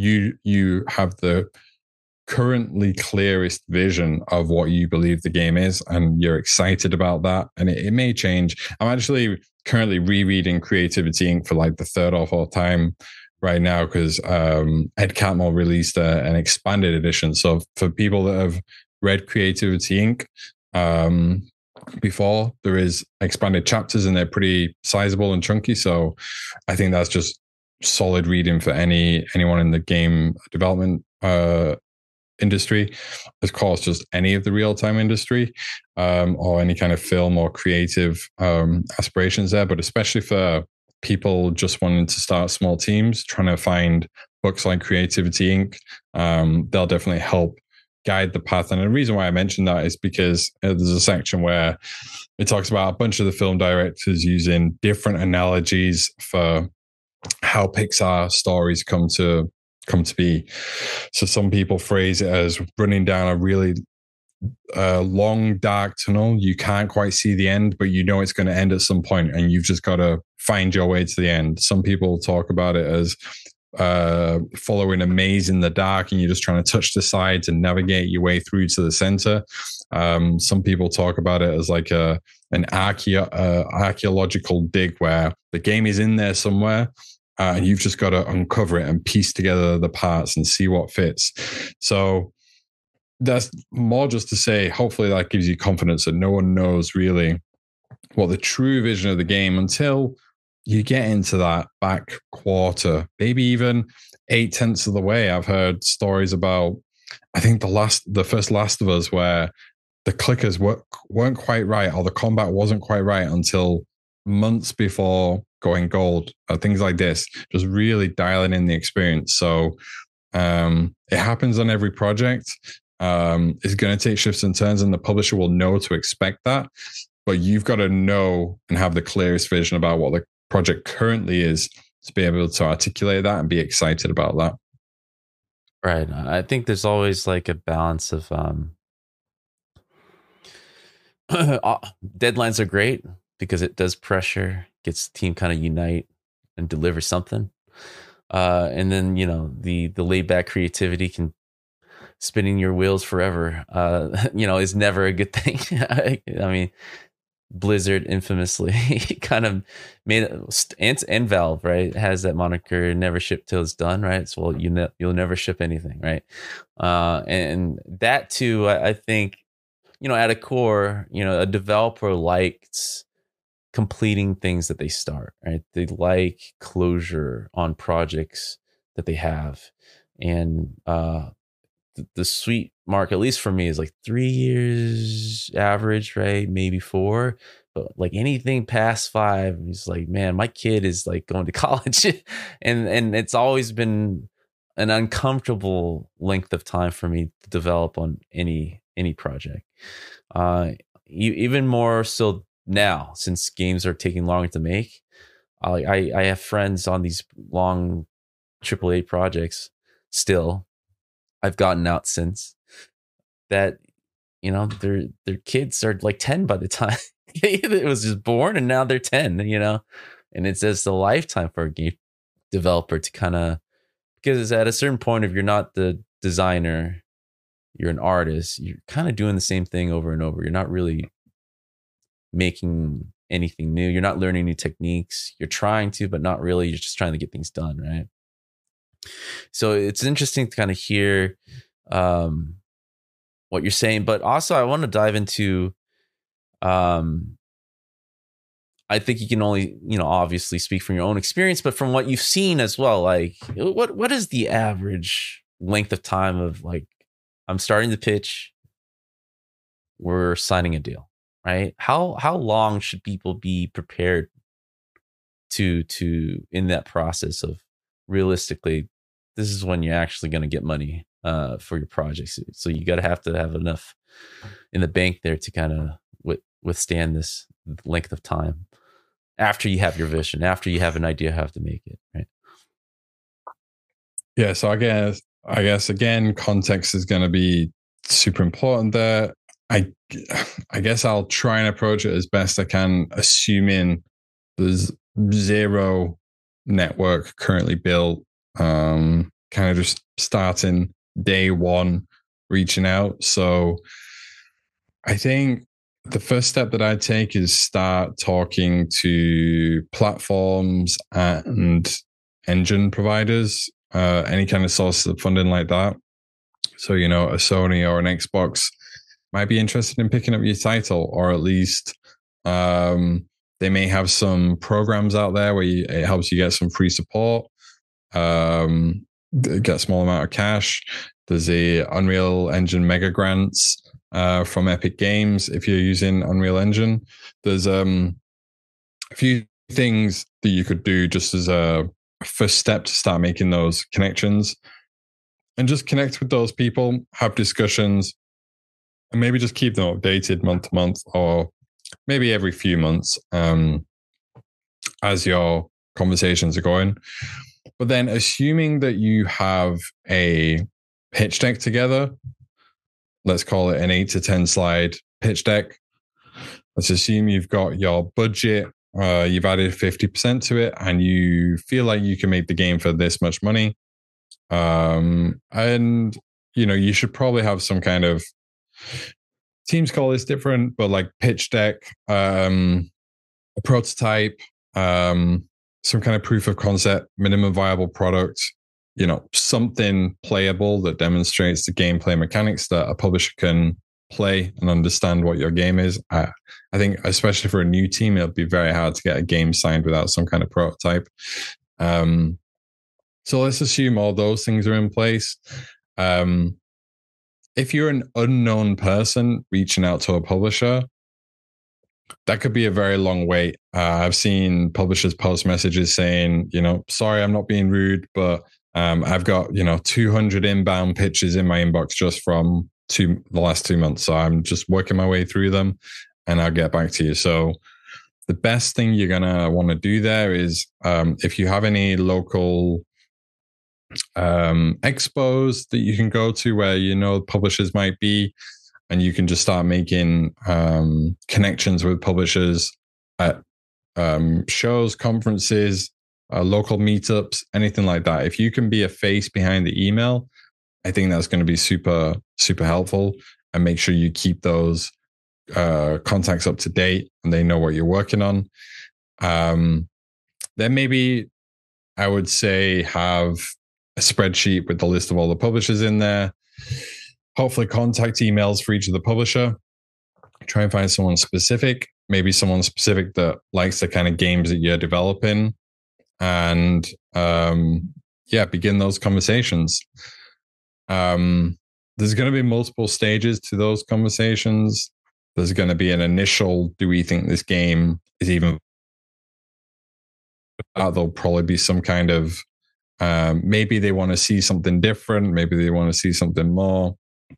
Speaker 4: have the currently clearest vision of what you believe the game is, and you're excited about that. And it may change. I'm actually currently rereading Creativity Inc. for like the third or fourth time right now because Ed Catmull released an expanded edition. So for people that have read Creativity Inc. Before, there is expanded chapters and they're pretty sizable and chunky. So I think that's just solid reading for anyone in the game development industry, of course, just any of the real-time industry or any kind of film or creative aspirations there, but especially for people just wanting to start small teams, trying to find books like Creativity Inc. They'll definitely help guide the path. And the reason why I mentioned that is because there's a section where it talks about a bunch of the film directors using different analogies for how Pixar stories come to come to be. So some people phrase it as running down a really long dark tunnel. You can't quite see the end, but you know it's going to end at some point, and you've just got to find your way to the end. Some people talk about it as following a maze in the dark, and you're just trying to touch the sides and navigate your way through to the center. Some people talk about it as like an archaeological dig, where the game is in there somewhere, and you've just got to uncover it and piece together the parts and see what fits. So that's more just to say, hopefully that gives you confidence that no one knows really what the true vision of the game until you get into that back quarter, maybe even 8/10 of the way. I've heard stories about, I think the first Last of Us, where the clickers weren't quite right, or the combat wasn't quite right until months before going gold, or things like this, just really dialing in the experience. So it happens on every project. It's going to take shifts and turns, and the publisher will know to expect that. But you've got to know and have the clearest vision about what the project currently is to be able to articulate that and be excited about that.
Speaker 3: Right. I think there's always like a balance of deadlines are great because it does pressure, gets the team kind of unite and deliver something. And then, the laid back creativity can spinning your wheels forever, is never a good thing. I mean, Blizzard infamously kind of made it, and Valve, right, has that moniker, never ship till it's done, right? So, well, you'll never ship anything, right? And that too, I think, at a core, a developer likes completing things that they start, right? They like closure on projects that they have. And the sweet mark, at least for me, is like 3 years average, right? Maybe 4. But like anything past 5, he's like, man, my kid is like going to college. and it's always been an uncomfortable length of time for me to develop on any project. Even more so now, since games are taking longer to make. I have friends on these long AAA projects still. I've gotten out since that, their kids are like 10 by the time it was just born, and now they're 10, and it's just a lifetime for a game developer to kind of, because at a certain point, if you're not the designer, you're an artist, you're kind of doing the same thing over and over. You're not really making anything new. You're not learning new techniques. You're trying to, but not really. You're just trying to get things done, right? So it's interesting to kind of hear what you're saying, but also I want to dive into, I think you can only, obviously speak from your own experience, but from what you've seen as well, like what is the average length of time of like, I'm starting to pitch, we're signing a deal, right? How long should people be prepared to in that process of realistically, this is when you're actually going to get money for your projects. So you got to have enough in the bank there to kind of withstand this length of time after you have your vision, after you have an idea how to make it, right?
Speaker 4: Yeah. So I guess again, context is going to be super important there. I guess I'll try and approach it as best I can, assuming there's zero network currently built. Kind of just starting day one, reaching out. So I think the first step that I'd take is start talking to platforms and engine providers, any kind of source of funding like that. So, a Sony or an Xbox might be interested in picking up your title, or at least they may have some programs out there where it helps you get some free support. Get a small amount of cash. There's a Unreal Engine mega grants from Epic Games if you're using Unreal Engine. There's a few things that you could do just as a first step to start making those connections, and just connect with those people, have discussions, and maybe just keep them updated month to month, or maybe every few months as your conversations are going. But then assuming that you have a pitch deck together, let's call it an 8 to 10 slide pitch deck. Let's assume you've got your budget, you've added 50% to it, and you feel like you can make the game for this much money. And, you should probably have some kind of, teams call this different, but like pitch deck, a prototype, some kind of proof of concept, minimum viable product, something playable that demonstrates the gameplay mechanics that a publisher can play and understand what your game is. I think, especially for a new team, it'll be very hard to get a game signed without some kind of prototype. So let's assume all those things are in place. If you're an unknown person reaching out to a publisher, that could be a very long wait. I've seen publishers post messages saying, sorry, I'm not being rude, but I've got, 200 inbound pitches in my inbox just from the last 2 months. So I'm just working my way through them and I'll get back to you. So the best thing you're going to want to do there is if you have any local expos that you can go to where, publishers might be, and you can just start making connections with publishers at shows, conferences, local meetups, anything like that. If you can be a face behind the email, I think that's going to be super, super helpful. And make sure you keep those contacts up to date and they know what you're working on. Then maybe I would say have a spreadsheet with the list of all the publishers in there. Hopefully contact emails for each of the publisher. Try and find someone specific, maybe someone specific that likes the kind of games that you're developing, and begin those conversations. There's going to be multiple stages to those conversations. There's going to be an initial, do we think this game is even... There'll probably be some kind of, maybe they want to see something different. Maybe they want to see something more.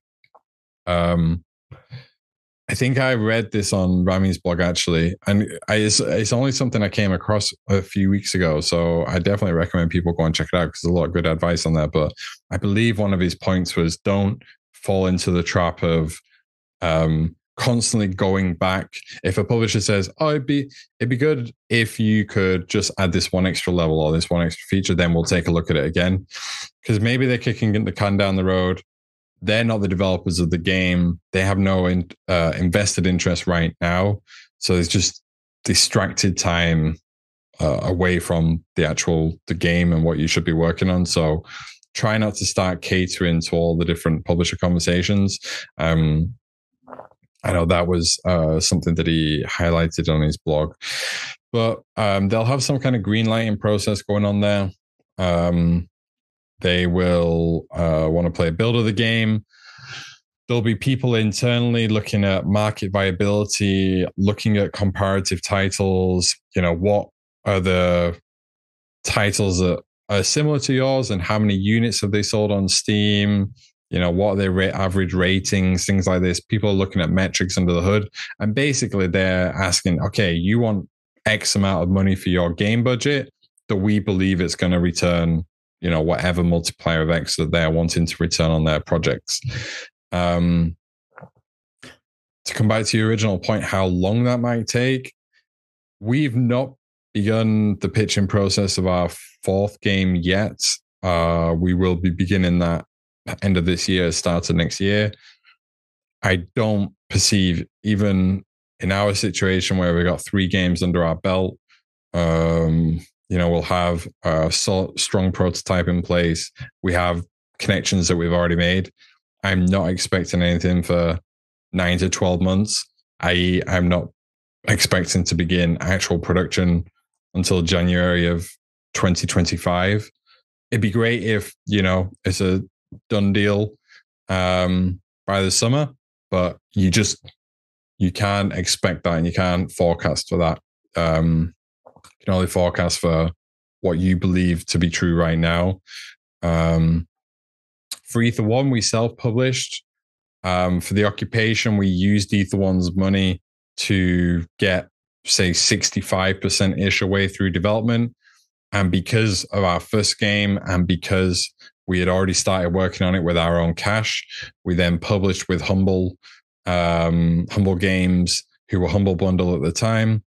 Speaker 4: I think I read this on Rami's blog actually, and it's only something I came across a few weeks ago. So I definitely recommend people go and check it out because there's a lot of good advice on there. But I believe one of his points was don't fall into the trap of constantly going back. If a publisher says, "Oh, it'd be good if you could just add this one extra level or this one extra feature," then we'll take a look at it again, because maybe they're kicking the can down the road. They're not the developers of the game. They have no invested interest right now. So it's just distracted time away from the game and what you should be working on. So try not to start catering to all the different publisher conversations. I know that was something that he highlighted on his blog. But they'll have some kind of green lighting process going on there. They will want to play a build of the game. There'll be people internally looking at market viability, looking at comparative titles. What are the titles that are similar to yours and how many units have they sold on Steam? What are their average ratings, things like this. People are looking at metrics under the hood. And basically they're asking, okay, you want X amount of money for your game budget that we believe it's going to return, whatever multiplier of X that they're wanting to return on their projects. To come back to your original point, how long that might take, we've not begun the pitching process of our fourth game yet. We will be beginning that end of this year, start of next year. I don't perceive, even in our situation where we've got 3 games under our belt, we'll have a strong prototype in place. We have connections that we've already made. I'm not expecting anything for 9 to 12 months. I'm not expecting to begin actual production until January of 2025. It'd be great if, it's a done deal by the summer, but you can't expect that and you can't forecast for that. You can only forecast for what you believe to be true right now. For Ether One, we self-published. For the occupation, we used Ether One's money to get, say, 65%-ish away through development. And because of our first game and because we had already started working on it with our own cash, we then published with Humble Games, who were Humble Bundle at the time,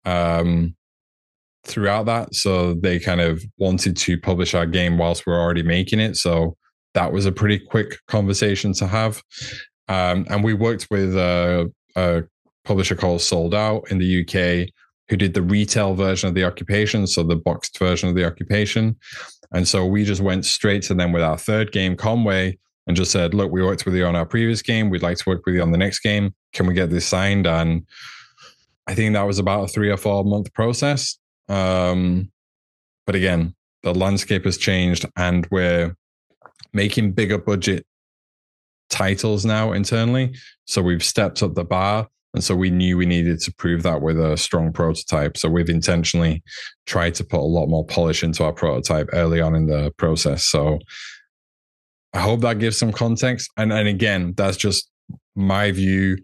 Speaker 4: throughout that. So they kind of wanted to publish our game whilst we're already making it. So that was a pretty quick conversation to have. And we worked with a publisher called Sold Out in the UK, who did the retail version of The Occupation, so the boxed version of The Occupation. And so we just went straight to them with our third game, Conway, and just said, look, we worked with you on our previous game. We'd like to work with you on the next game. Can we get this signed? And I think that was about a 3 or 4 month process. But again, the landscape has changed and we're making bigger budget titles now internally. So we've stepped up the bar. And so we knew we needed to prove that with a strong prototype. So we've intentionally tried to put a lot more polish into our prototype early on in the process. So I hope that gives some context. And again, that's just my view.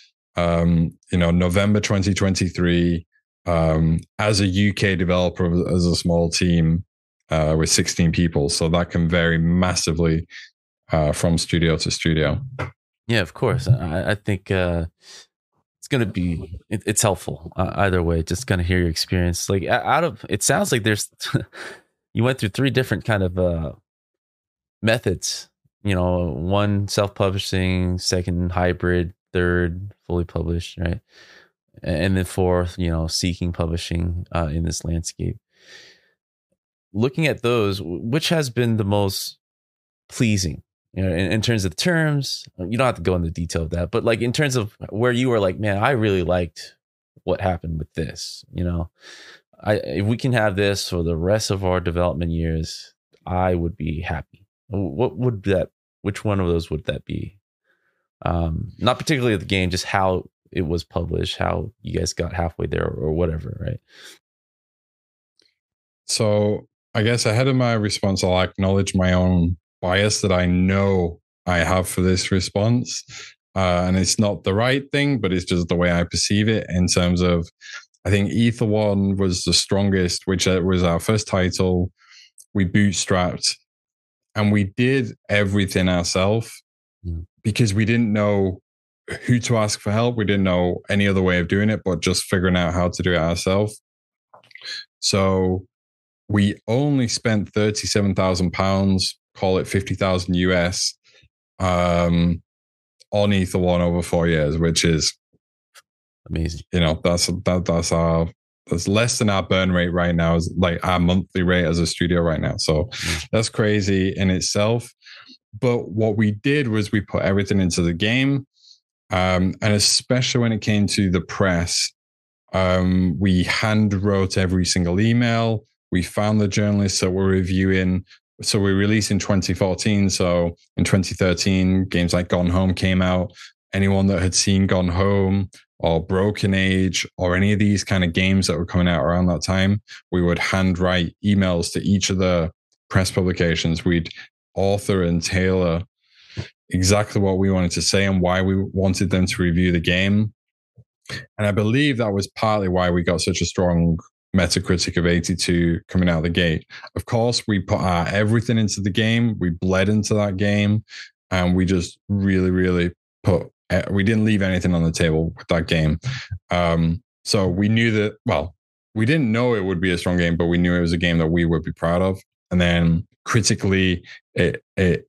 Speaker 4: November 2023, as a UK developer, as a small team with 16 people. So that can vary massively from studio to studio.
Speaker 3: Yeah, of course. I think it's going to be, it's helpful either way. Just going to hear your experience. Like it sounds like there's, you went through 3 different kind of methods, one self-publishing, second hybrid, third fully published, right? And then 4th, seeking publishing in this landscape. Looking at those, which has been the most pleasing? In terms of terms, you don't have to go into detail of that, but like in terms of where you were like, man, I really liked what happened with this. If we can have this for the rest of our development years, I would be happy. Which one of those would that be? Not particularly the game, just how it was published, how you guys got halfway there or whatever, right?
Speaker 4: So I guess ahead of my response, I'll acknowledge my own bias that I know I have for this response. And it's not the right thing, but it's just the way I perceive it in terms of, I think Ether One was the strongest, which was our first title. We bootstrapped and we did everything ourselves because we didn't know who to ask for help. We didn't know any other way of doing it, but just figuring out how to do it ourselves. So we only spent £37,000, call it 50,000 US, on Ether One over 4 years, which is
Speaker 3: amazing.
Speaker 4: That's less than our burn rate right now, is like our monthly rate as a studio right now. So that's crazy in itself. But what we did was we put everything into the game. And especially when it came to the press, we hand wrote every single email. We found the journalists that were reviewing. So we released in 2014. So in 2013, games like Gone Home came out. Anyone that had seen Gone Home or Broken Age or any of these kind of games that were coming out around that time, we would handwrite emails to each of the press publications. We'd author and tailor exactly what we wanted to say and why we wanted them to review the game. And I believe that was partly why we got such a strong Metacritic of 82 coming out of the gate. Of course, we put our everything into the game. We bled into that game and we just really, really we didn't leave anything on the table with that game. So we knew that, well, we didn't know it would be a strong game, but we knew it was a game that we would be proud of. And then critically, it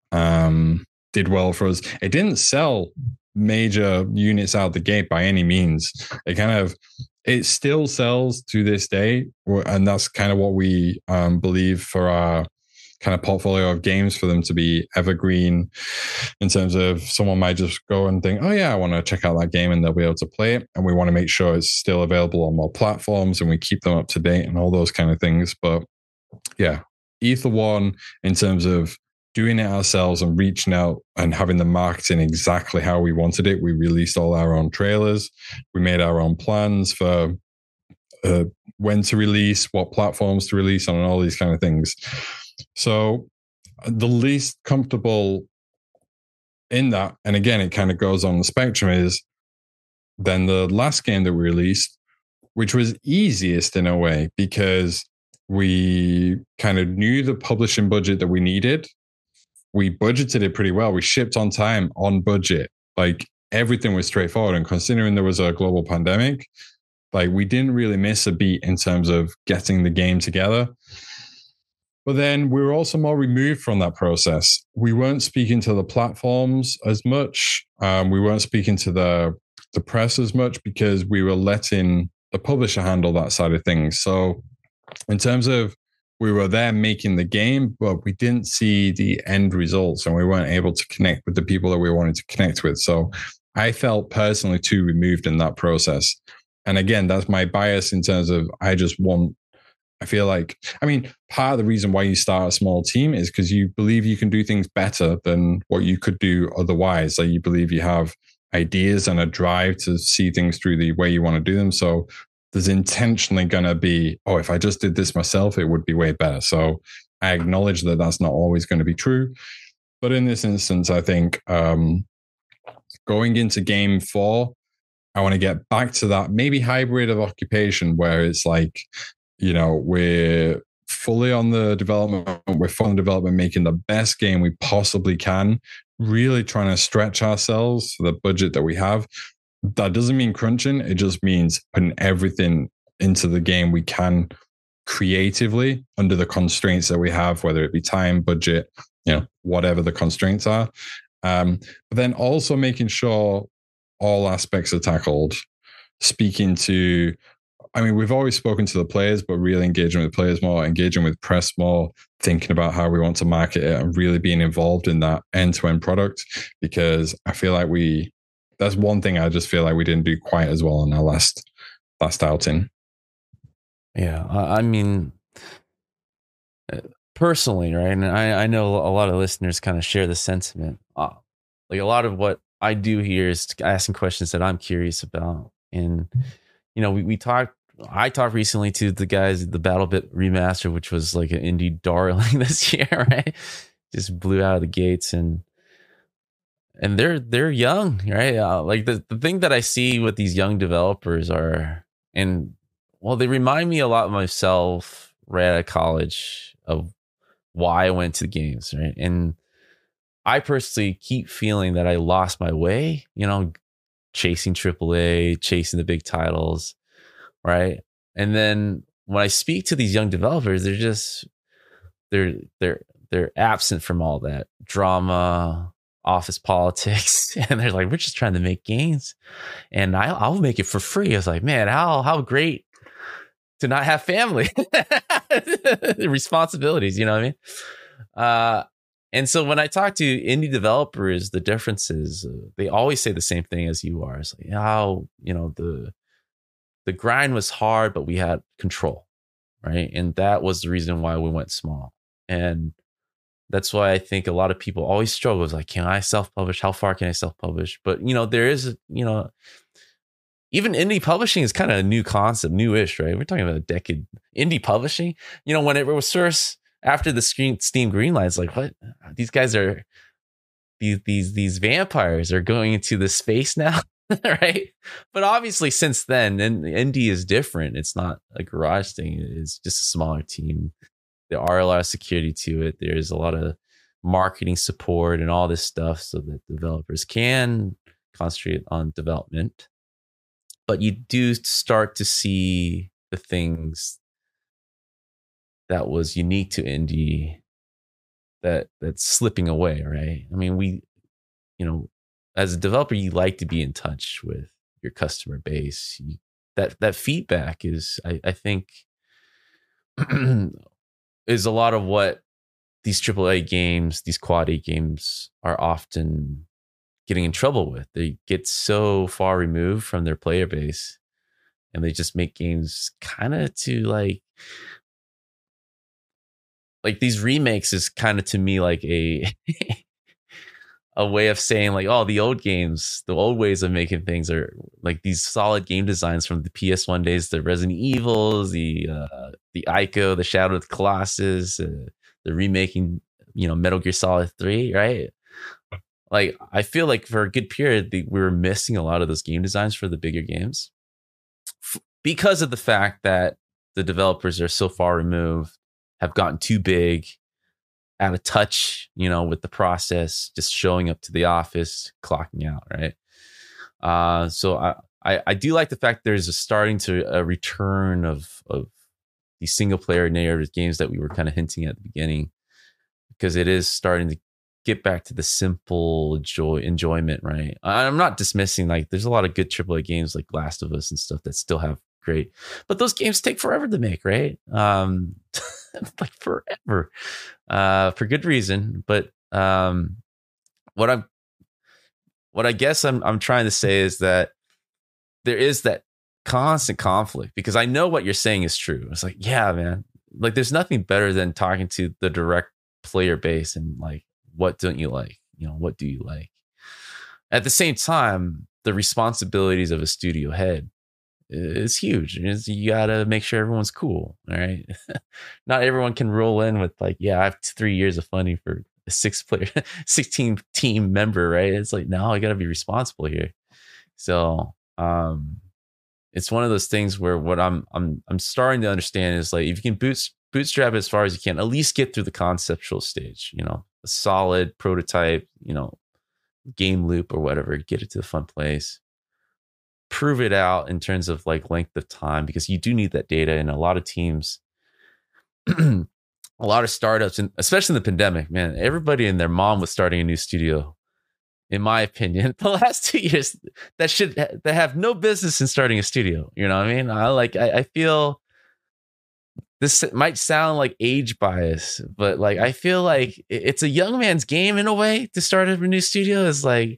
Speaker 4: did well for us. It didn't sell major units out the gate by any means. It still sells to this day, and that's kind of what we believe for our kind of portfolio of games, for them to be evergreen in terms of someone might just go and think, oh yeah, I want to check out that game, and they'll be able to play it. And we want to make sure it's still available on more platforms and we keep them up to date and all those kind of things. But yeah, Ether One, in terms of doing it ourselves and reaching out and having the marketing exactly how we wanted it. We released all our own trailers. We made our own plans for when to release, what platforms to release on, and all these kind of things. So the least comfortable in that, and again, it kind of goes on the spectrum, is then the last game that we released, which was easiest in a way, because We kind of knew the publishing budget that we needed. We budgeted it pretty well. We shipped on time, on budget. Like everything was straightforward. And considering there was a global pandemic, like we didn't really miss a beat in terms of getting the game together. But then we were also more removed from that process. We weren't speaking to the platforms as much. We weren't speaking to the press as much because we were letting the publisher handle that side of things. So in terms of, we were there making the game, but we didn't see the end results and we weren't able to connect with the people that we wanted to connect with. So I felt personally too removed in that process. And again, that's my bias in terms of I feel like, I mean, part of the reason why you start a small team is because you believe you can do things better than what you could do otherwise. Like you believe you have ideas and a drive to see things through the way you want to do them. So there's intentionally going to be, oh, if I just did this myself, it would be way better. So I acknowledge that that's not always going to be true. But in this instance, I think going into game 4, I want to get back to that maybe hybrid of occupation where it's like, you know, we're fully on the development, we're full on development, making the best game we possibly can, really trying to stretch ourselves for the budget that we have. That doesn't mean crunching. It just means putting everything into the game we can creatively under the constraints that we have, whether it be time, budget, you know, whatever the constraints are. But then also making sure all aspects are tackled, speaking to, I mean, we've always spoken to the players, but really engaging with players more, engaging with press more, thinking about how we want to market it and really being involved in that end-to-end product. Because I feel like that's one thing I just feel like we didn't do quite as well on our last outing.
Speaker 3: Yeah. I mean, personally, right? And I know a lot of listeners kind of share the sentiment. Like a lot of what I do here is asking questions that I'm curious about. And, you know, I talked recently to the guys, the BattleBit remaster, which was like an indie darling this year, right? Just blew out of the gates and they're young, right? Like the thing that I see with these young developers they remind me a lot of myself right out of college of why I went to the games, right? And I personally keep feeling that I lost my way, you know, chasing AAA, chasing the big titles, right? And then when I speak to these young developers, they're absent from all that drama, office politics, and they're like, we're just trying to make games, and I'll make it for free. I was like, man, how great to not have family responsibilities, you know what I mean? And so when I talk to indie developers, the differences, they always say the same thing as you are. It's like, how, you know, the grind was hard, but we had control, right? And that was the reason why we went small. And that's why I think a lot of people always struggle. It's like, can I self-publish? How far can I self-publish? But, you know, there is, you know, even indie publishing is kind of a new concept, newish, right? We're talking about a decade. Indie publishing, you know, when it was first after the Steam greenlight, it's like, what? These guys are, these vampires are going into the space now, right? But obviously since then, and indie is different. It's not a garage thing. It's just a smaller team. There are a lot of security to it. There's a lot of marketing support and all this stuff so that developers can concentrate on development. But you do start to see the things that was unique to indie that's slipping away, right? I mean, you know, as a developer, you like to be in touch with your customer base. That feedback is, I think, is a lot of what these AAA games, these quad A games are often getting in trouble with. They get so far removed from their player base and they just make games kind of to like these remakes is kind of to me like a way of saying like, oh, the old games, the old ways of making things are like these solid game designs from the PS1 days, the Resident Evils, the Ico, the Shadow of the Colossus, the remaking, you know, Metal Gear Solid 3, right? Like, I feel like for a good period, we were missing a lot of those game designs for the bigger games because of the fact that the developers are so far removed, have gotten too big, out of touch, with the process, just showing up to the office, clocking out, right? So I do like the fact there's a return of these single player narrative games that we were kind of hinting at the beginning, because it is starting to get back to the simple enjoyment, right? I'm not dismissing, like, there's a lot of good AAA games like Last of Us and stuff that still have great, but those games take forever to make, right? Like forever, for good reason. But what I guess I'm trying to say is that there is that constant conflict, because I know what you're saying is true. It's like, yeah, man, like there's nothing better than talking to the direct player base and like, what don't you like? What do you like? At the same time, the responsibilities of a studio head is huge. You got to make sure everyone's cool. All right. Not everyone can roll in with like, yeah, I have 3 years of funding for a 16 team member. Right. It's like, no, I got to be responsible here. So, it's one of those things where what I'm starting to understand is, like, if you can bootstrap as far as you can, at least get through the conceptual stage, a solid prototype, game loop or whatever, get it to the fun place, prove it out in terms of like length of time, because you do need that data. And a lot of teams, a lot of startups, and especially in the pandemic, man, everybody and their mom was starting a new studio. In my opinion, the last 2 years that have no business in starting a studio. You know what I mean? I feel this might sound like age bias, but like, I feel like it's a young man's game in a way to start a new studio. Is like,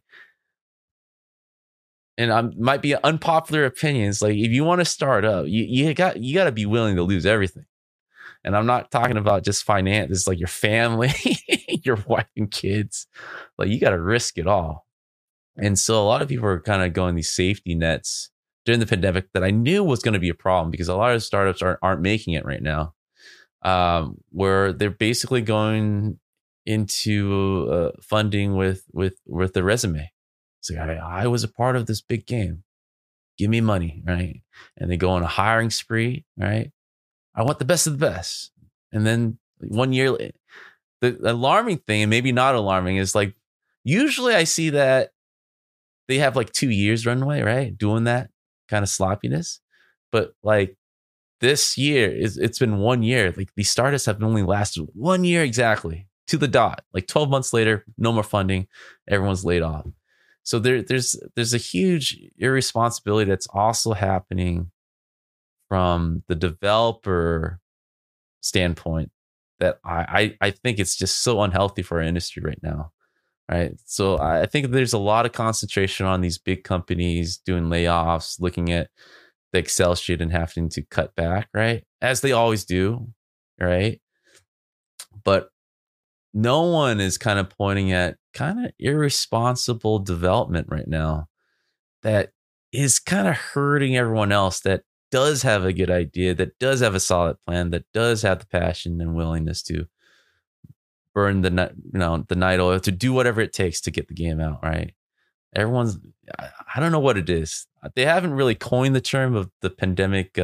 Speaker 3: and might be unpopular opinions. Like, if you want to start up, you got to be willing to lose everything. And I'm not talking about just finance. It's like your family, your wife and kids. Like, you got to risk it all. And so a lot of people are kind of going these safety nets during the pandemic that I knew was going to be a problem, because a lot of startups aren't making it right now, where they're basically going into funding with the resume. It's like, I was a part of this big game. Give me money, right? And they go on a hiring spree, right? I want the best of the best. And then 1 year, the alarming thing, and maybe not alarming, is like, usually I see that they have like 2 years runway, right? Doing that kind of sloppiness. But like this year, it's been 1 year. Like, these startups have only lasted 1 year exactly to the dot. Like 12 months later, no more funding. Everyone's laid off. So there's a huge irresponsibility that's also happening from the developer standpoint that I think it's just so unhealthy for our industry right now, right? So I think there's a lot of concentration on these big companies doing layoffs, looking at the Excel sheet and having to cut back, right? As they always do, right? But no one is kind of pointing at kind of irresponsible development right now that is kind of hurting everyone else that does have a good idea, that does have a solid plan, that does have the passion and willingness to burn the night oil, to do whatever it takes to get the game out, right? Everyone's, I don't know what it is. They haven't really coined the term of the pandemic,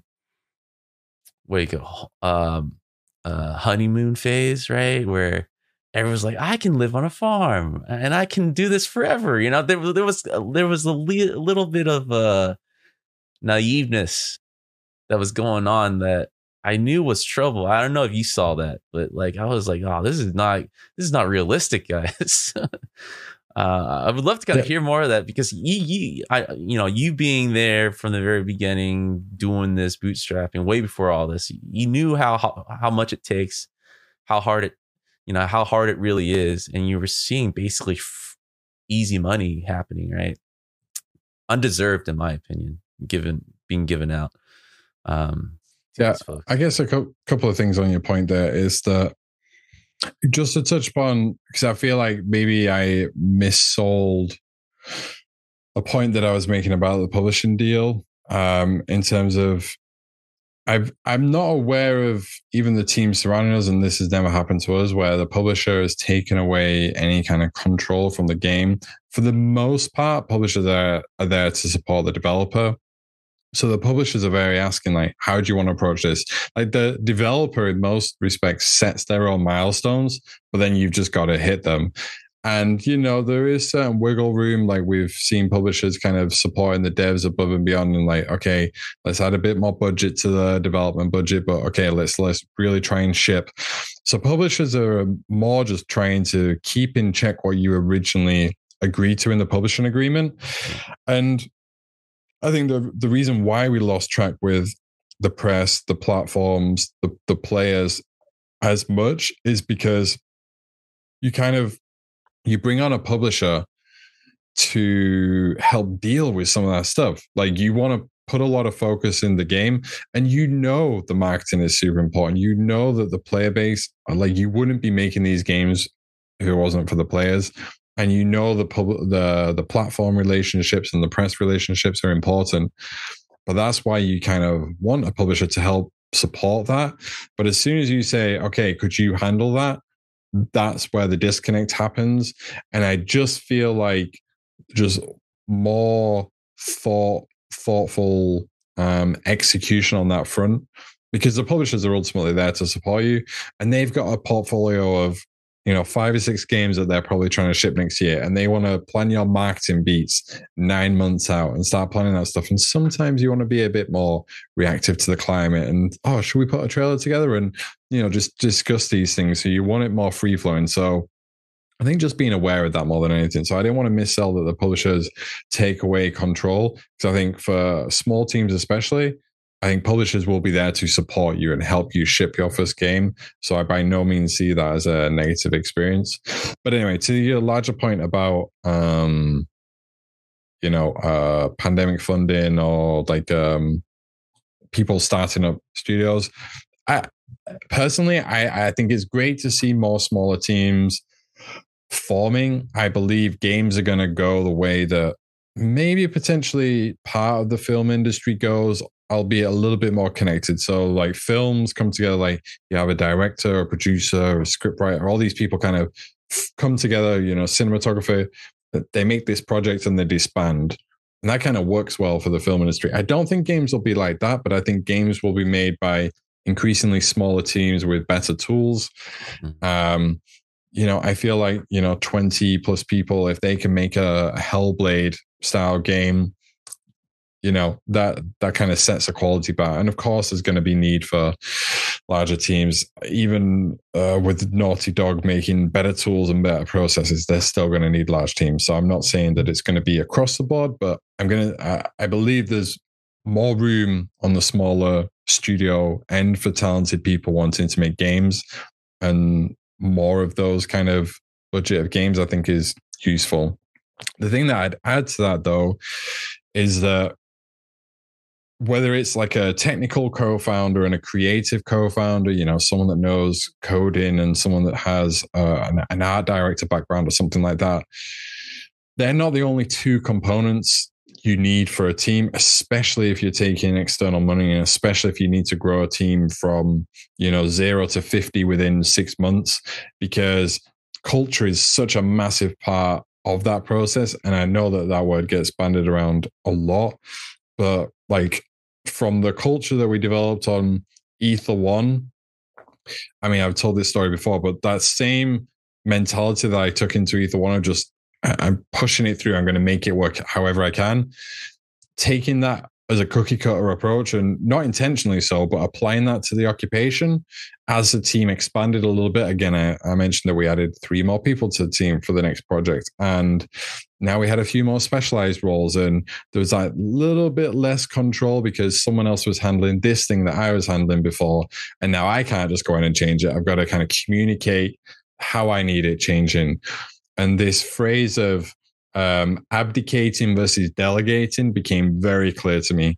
Speaker 3: honeymoon phase, right? Where everyone's like, I can live on a farm and I can do this forever. There was a little bit of naiveness that was going on that I knew was trouble. I don't know if you saw that, but like, I was like, oh, this is not realistic, guys. I would love to kind of hear more of that, because you being there from the very beginning, doing this bootstrapping way before all this, you knew how much it takes, how hard it really is, and you were seeing basically easy money happening, right? Undeserved, in my opinion, being given out.
Speaker 4: Yeah, I guess a couple of things on your point there is that, just to touch upon, because I feel like maybe I missold a point that I was making about the publishing deal, in terms of I'm not aware of even the team surrounding us, and this has never happened to us, where the publisher has taken away any kind of control from the game. For the most part, publishers are there to support the developer. So the publishers are very asking, like, how do you want to approach this? Like the developer in most respects sets their own milestones, but then you've just got to hit them. And, you know, there is certain wiggle room. Like we've seen publishers kind of supporting the devs above and beyond and like, okay, let's add a bit more budget to the development budget, but okay, let's really try and ship. So publishers are more just trying to keep in check what you originally agreed to in the publishing agreement. And I think the reason why we lost track with the press, the platforms, the players as much is because you bring on a publisher to help deal with some of that stuff. Like you want to put a lot of focus in the game, and you know the marketing is super important. You know that the player base, like you wouldn't be making these games if it wasn't for the players. And you know the platform relationships and the press relationships are important. But that's why you kind of want a publisher to help support that. But as soon as you say, okay, could you handle that? That's where the disconnect happens. And I just feel like just more thoughtful execution on that front, because the publishers are ultimately there to support you. And they've got a portfolio of, you know, 5 or 6 games that they're probably trying to ship next year. And they want to plan your marketing beats 9 months out and start planning that stuff. And sometimes you want to be a bit more reactive to the climate and, oh, should we put a trailer together and, you know, just discuss these things. So you want it more free flowing. So I think just being aware of that more than anything. So I didn't want to missell that the publishers take away control. Because I think for small teams especially, I think publishers will be there to support you and help you ship your first game. So I by no means see that as a negative experience. But anyway, to your larger point about, pandemic funding or like people starting up studios, I think it's great to see more smaller teams forming. I believe games are going to go the way that maybe potentially part of the film industry goes, albeit a little bit more connected. So like films come together, like you have a director, a producer, a scriptwriter, all these people kind of come together, you know, cinematographer, they make this project and they disband. And that kind of works well for the film industry. I don't think games will be like that, but I think games will be made by increasingly smaller teams with better tools. I feel like, 20 plus people, if they can make a Hellblade style game, that kind of sets a quality bar. And of course, there's going to be need for larger teams. Even with Naughty Dog making better tools and better processes, they're still going to need large teams. So I'm not saying that it's going to be across the board, but I believe there's more room on the smaller studio end for talented people wanting to make games, and more of those kind of budget of games I think is useful. The thing that I'd add to that though is that whether it's like a technical co-founder and a creative co-founder, someone that knows coding and someone that has an art director background or something like that, they're not the only two components you need for a team, especially if you're taking external money, and especially if you need to grow a team from 0 to 50 within 6 months, because culture is such a massive part of that process. And I know that word gets bandied around a lot, but like from the culture that we developed on Ether One, I mean, I've told this story before, but that same mentality that I took into Ether One, I'm pushing it through. I'm going to make it work however I can. Taking that as a cookie cutter approach, and not intentionally so, but applying that to the occupation as the team expanded a little bit. Again, I mentioned that we added 3 more people to the team for the next project. And now we had a few more specialized roles, and there was that little bit less control because someone else was handling this thing that I was handling before. And now I can't just go in and change it. I've got to kind of communicate how I need it changing. And this phrase of abdicating versus delegating became very clear to me.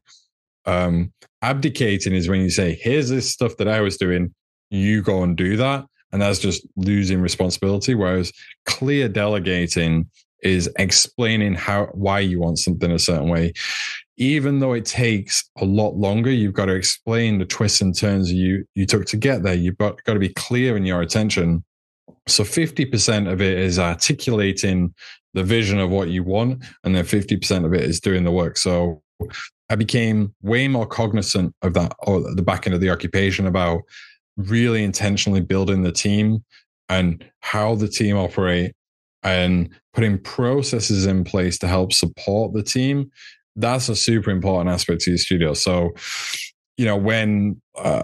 Speaker 4: Abdicating is when you say, here's this stuff that I was doing, you go and do that. And that's just losing responsibility. Whereas clear delegating is explaining why you want something a certain way. Even though it takes a lot longer, you've got to explain the twists and turns you took to get there. You've got to be clear in your attention. So 50% of it is articulating the vision of what you want, and then 50% of it is doing the work. So I became way more cognizant of that, or the back end of the occupation, about really intentionally building the team and how the team operate and putting processes in place to help support the team. That's a super important aspect to your studio. So, when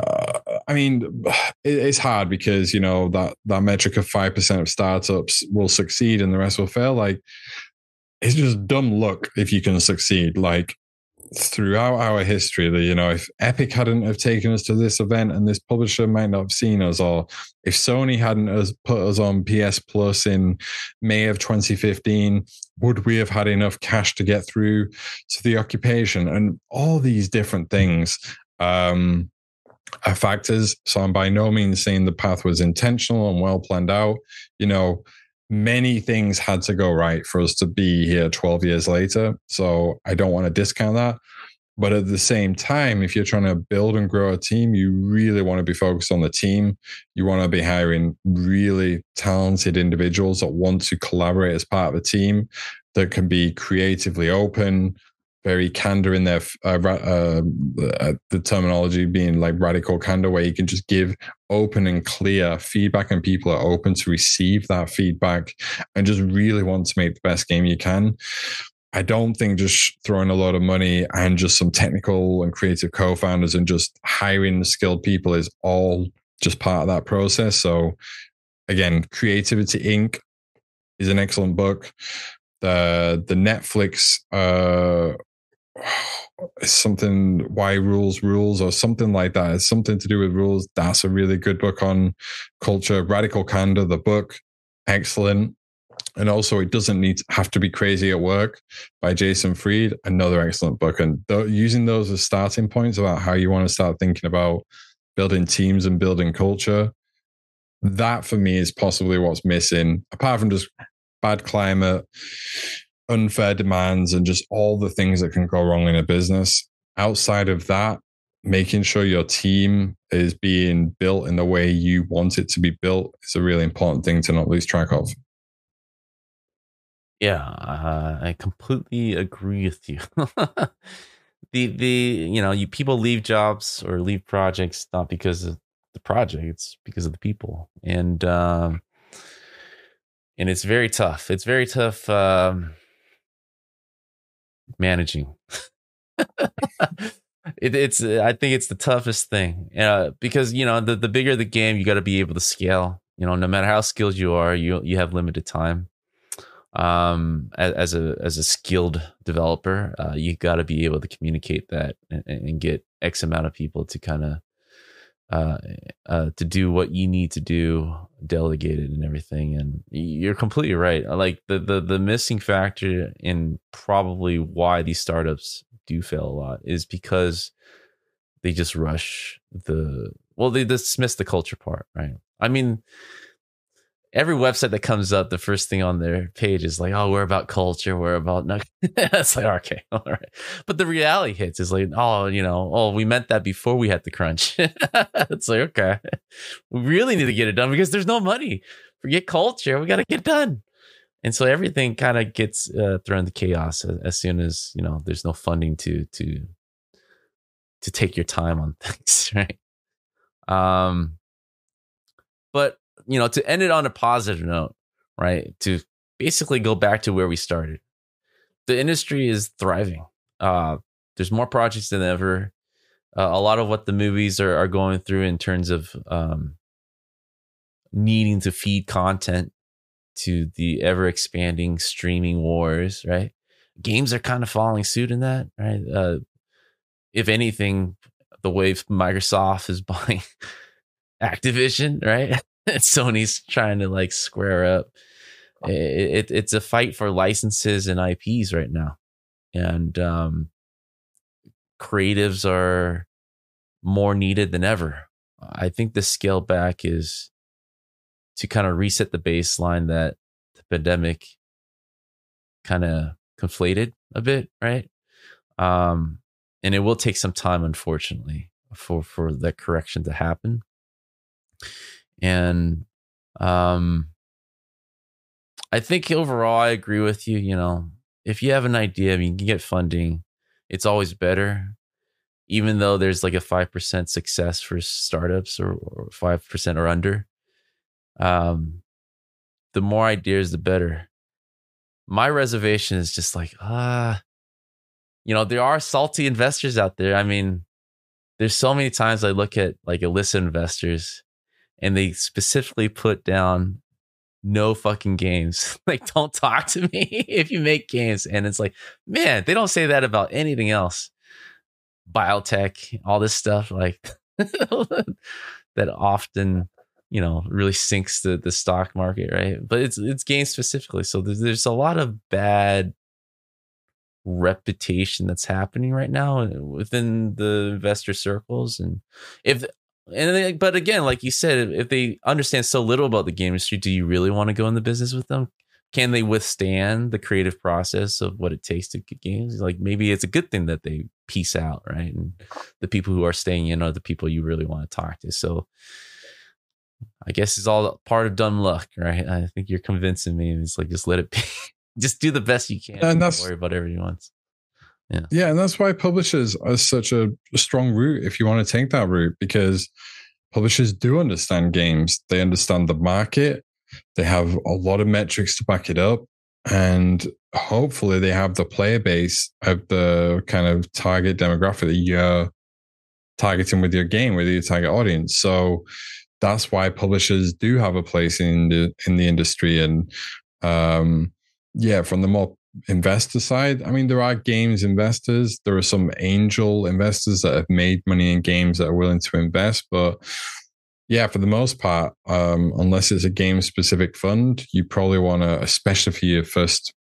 Speaker 4: it's hard because that metric of 5% of startups will succeed and the rest will fail. Like, it's just dumb luck if you can succeed. Like, throughout our history, if Epic hadn't have taken us to this event and this publisher might not have seen us, or if Sony hadn't put us on PS Plus in May of 2015, would we have had enough cash to get through to the occupation? And all these different things are factors. So I'm by no means saying the path was intentional and well planned out. Many things had to go right for us to be here 12 years later. So I don't want to discount that. But at the same time, if you're trying to build and grow a team, you really want to be focused on the team. You want to be hiring really talented individuals that want to collaborate as part of a team, that can be creatively open, very candor in their the terminology being like radical candor, where you can just give open and clear feedback and people are open to receive that feedback and just really want to make the best game you can. I don't think just throwing a lot of money and just some technical and creative co-founders and just hiring the skilled people is all just part of that process. So again, Creativity Inc. is an excellent book. The Netflix something, Why Rules or something like that. It's something to do with rules. That's a really good book on culture. Radical Candor, the book, excellent. And also, It Doesn't Have to Be Crazy at Work by Jason Fried, another excellent book. And using those as starting points about how you want to start thinking about building teams and building culture, that for me is possibly what's missing, apart from just bad climate, unfair demands, and just all the things that can go wrong in a business. Outside of that, making sure your team is being built in the way you want it to be built is a really important thing to not lose track of.
Speaker 3: Yeah, I completely agree with you. People leave jobs or leave projects not because of the project, it's because of the people. And it's very tough. It's very tough managing. I think it's the toughest thing because the bigger the game, you got to be able to scale. No matter how skilled you are, you have limited time. As a skilled developer, you got to be able to communicate that and get X amount of people to kind of to do what you need to do, delegated and everything. And you're completely right. Like the missing factor in probably why these startups do fail a lot is because they just rush they dismiss the culture part, right? I mean, every website that comes up, the first thing on their page is like, "Oh, we're about culture. We're about." It's like, okay, all right. But the reality hits is like, we meant that before we had the crunch. It's like, okay, we really need to get it done because there's no money. Forget culture. We got to get done. And so everything kind of gets thrown into chaos as soon as there's no funding to take your time on things, right? But to end it on a positive note, right? To basically go back to where we started, the industry is thriving. There's more projects than ever. A lot of what the movies are going through in terms of needing to feed content to the ever expanding streaming wars, right? Games are kind of following suit in that, right? If anything, the way Microsoft is buying Activision, right? Sony's trying to square up. It's a fight for licenses and IPs right now, and creatives are more needed than ever. I think the scale back is to kind of reset the baseline that the pandemic kind of conflated a bit, right? And it will take some time, unfortunately, for that correction to happen. And I think overall, I agree with you. If you have an idea, you can get funding. it's always better, even though there's like a 5% success for startups or 5% or under. The more ideas, the better. My reservation is just like, there are salty investors out there. I mean, there's so many times I look at like illicit investors and they specifically put down no fucking games. Like, don't talk to me if you make games. And it's like, man, they don't say that about anything else. Biotech, all this stuff like that often, really sinks the stock market, right? But it's games specifically. So there's a lot of bad reputation that's happening right now within the investor circles. But again, like you said, if they understand so little about the game industry, do you really want to go in the business with them? Can they withstand the creative process of what it takes to get games? Like, maybe it's a good thing that they peace out, right? And the people who are staying in are the people you really want to talk to. So I guess it's all part of dumb luck, right? I think you're convincing me. It's like, just let it be. Just do the best you can. And don't worry about everything else.
Speaker 4: Yeah, and that's why publishers are such a strong route if you want to take that route, because publishers do understand games. They understand the market. They have a lot of metrics to back it up. And hopefully they have the player base of the kind of target demographic that you're targeting with your game, with your target audience. So that's why publishers do have a place in the industry. And from the more investor side, I mean, there are games investors. There are some angel investors that have made money in games that are willing to invest. But yeah, for the most part, unless it's a game specific fund, you probably want to, especially for your first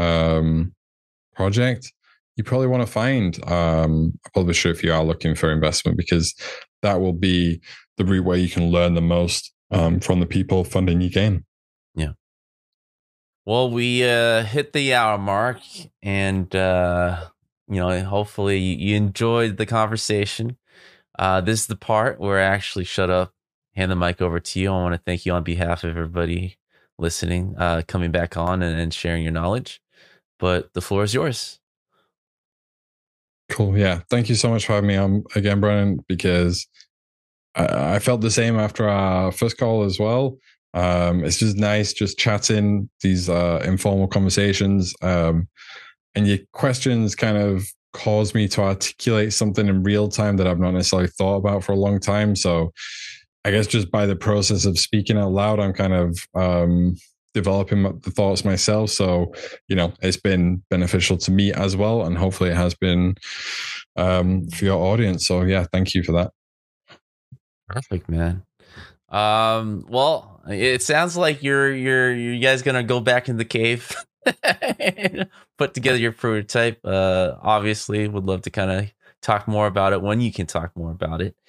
Speaker 4: project, you probably want to find a publisher if you are looking for investment, because that will be the route where you can learn the most from the people funding your game.
Speaker 3: Yeah. Well, we hit the hour mark, and hopefully you enjoyed the conversation. This is the part where I actually shut up, hand the mic over to you. I want to thank you on behalf of everybody listening, coming back on and sharing your knowledge. But the floor is yours.
Speaker 4: Cool. Yeah. Thank you so much for having me on again, Brennan, because I felt the same after our first call as well. It's just nice just chatting these informal conversations, and your questions kind of cause me to articulate something in real time that I've not necessarily thought about for a long time. So I guess just by the process of speaking out loud, I'm kind of developing the thoughts myself. So, it's been beneficial to me as well. And hopefully it has been for your audience. So yeah, thank you for that.
Speaker 3: Perfect, man. Well, it sounds like you guys gonna go back in the cave, put together your prototype. Obviously, would love to kind of talk more about it when you can talk more about it.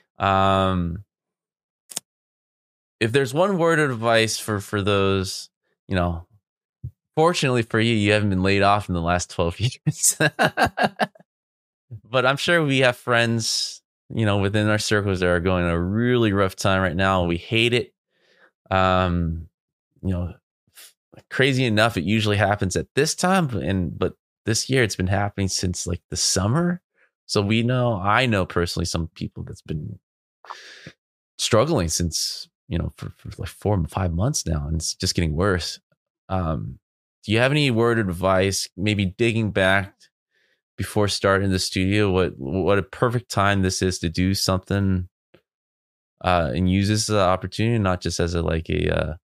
Speaker 3: If there's one word of advice for those, fortunately for you, you haven't been laid off in the last 12 years. But I'm sure we have friends, within our circles that are going a really rough time right now. We hate it. Crazy enough, it usually happens at this time, but this year it's been happening since like the summer. So I know personally some people that's been struggling since, for like 4 or 5 months now, and it's just getting worse. Do you have any word of advice, maybe digging back before starting the studio, what a perfect time this is to do something and use this as an opportunity, not just as a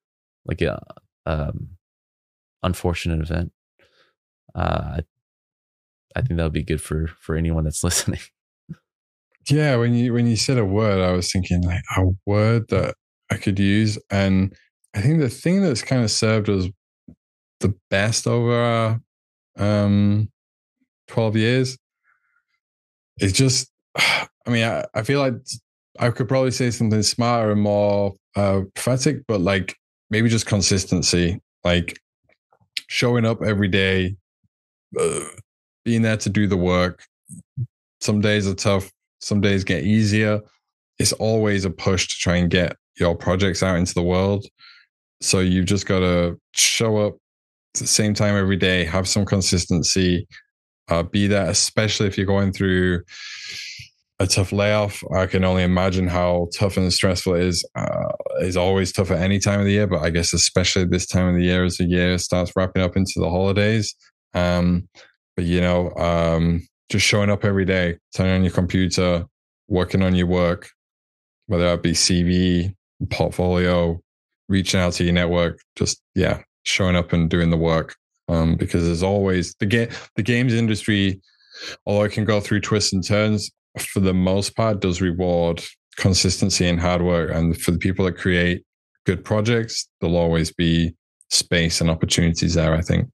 Speaker 3: unfortunate event. I think that would be good for anyone that's listening.
Speaker 4: Yeah, when you said a word, I was thinking like a word that I could use, and I think the thing that's kind of served us the best over 12 years is just, I mean, I feel like I could probably say something smarter and more prophetic, but like maybe just consistency, like showing up every day, being there to do the work. Some days are tough. Some days get easier. It's always a push to try and get your projects out into the world. So you've just got to show up at the same time every day, have some consistency, be there, especially if you're going through a tough layoff. I can only imagine how tough and stressful it is. It's always tough at any time of the year, but I guess especially this time of the year as the year starts wrapping up into the holidays. But just showing up every day, turning on your computer, working on your work, whether that be CV, portfolio, reaching out to your network, just showing up and doing the work. Because there's always the games industry, although it can go through twists and turns, for the most part does reward consistency and hard work. And for the people that create good projects, there'll always be space and opportunities there, I think.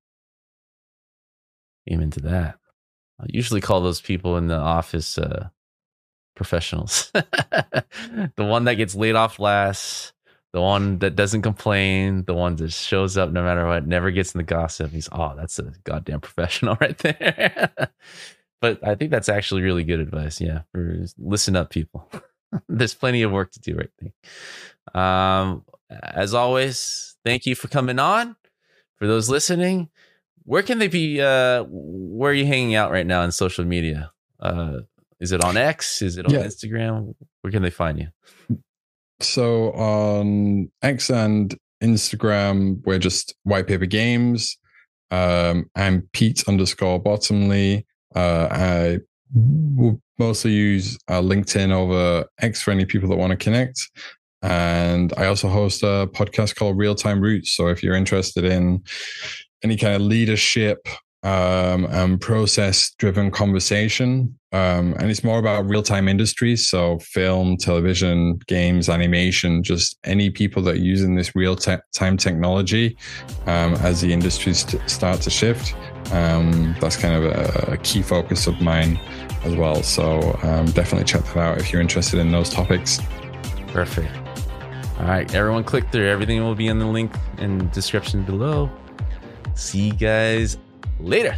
Speaker 3: Amen to that. I usually call those people in the office professionals. The one that gets laid off last, the one that doesn't complain, the one that shows up no matter what, never gets in the gossip. That's a goddamn professional right there. But I think that's actually really good advice. Yeah, listen up, people. There's plenty of work to do right there. As always, thank you for coming on. For those listening, where can they be? Where are you hanging out right now in social media? Is it on X? Is it on Instagram? Where can they find you?
Speaker 4: So on X and Instagram, we're just White Paper Games. I'm Pete_Bottomley. I will mostly use LinkedIn over X for any people that want to connect. And I also host a podcast called Real Time Roots. So if you're interested in any kind of leadership and process-driven conversation, and it's more about real-time industries, so film, television, games, animation, just any people that are using this real-time technology as the industries start to shift. That's kind of a key focus of mine as well. So definitely check that out if you're interested in those topics.
Speaker 3: Perfect. All right, everyone click through. Everything will be in the link in the description below. See you guys later.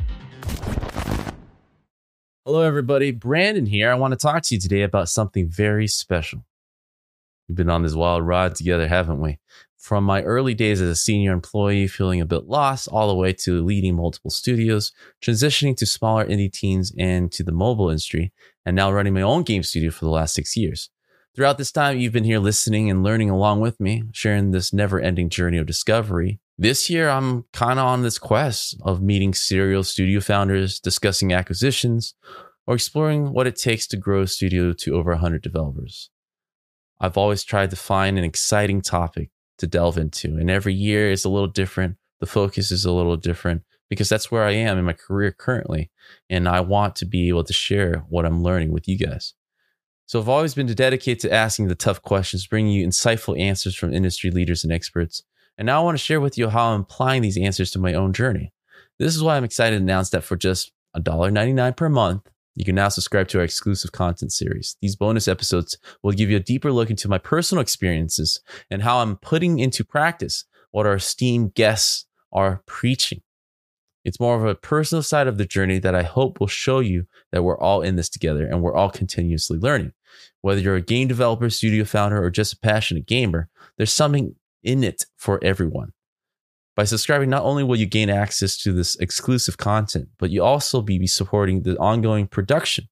Speaker 3: Hello, everybody. Brandon here. I want to talk to you today about something very special. We've been on this wild ride together, haven't we? From my early days as a senior employee, feeling a bit lost, all the way to leading multiple studios, transitioning to smaller indie teams and to the mobile industry, and now running my own game studio for the last 6 years. Throughout this time, you've been here listening and learning along with me, sharing this never-ending journey of discovery. This year, I'm kind of on this quest of meeting serial studio founders, discussing acquisitions, or exploring what it takes to grow a studio to over 100 developers. I've always tried to find an exciting topic to delve into, and every year is a little different. The focus is a little different because that's where I am in my career currently, and I want to be able to share what I'm learning with you guys. So I've always been dedicated to asking the tough questions, bringing you insightful answers from industry leaders and experts. And now I want to share with you how I'm applying these answers to my own journey. This is why I'm excited to announce that for just $1.99 per month, you can now subscribe to our exclusive content series. These bonus episodes will give you a deeper look into my personal experiences and how I'm putting into practice what our esteemed guests are preaching. It's more of a personal side of the journey that I hope will show you that we're all in this together and we're all continuously learning. Whether you're a game developer, studio founder, or just a passionate gamer, there's something in it for everyone. By subscribing, not only will you gain access to this exclusive content, but you also be supporting the ongoing production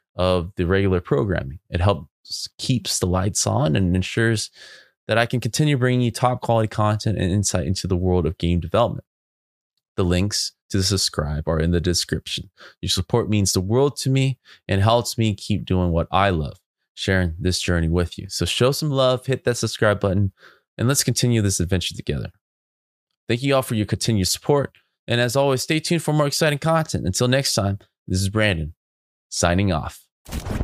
Speaker 3: of the regular programming. It helps keeps the lights on and ensures that I can continue bringing you top quality content and insight into the world of game development. The links to subscribe are in the description. Your support means the world to me and helps me keep doing what I love, sharing this journey with you. So show some love, hit that subscribe button, and let's continue this adventure together. Thank you all for your continued support. And as always, stay tuned for more exciting content. Until next time, this is Brandon, signing off.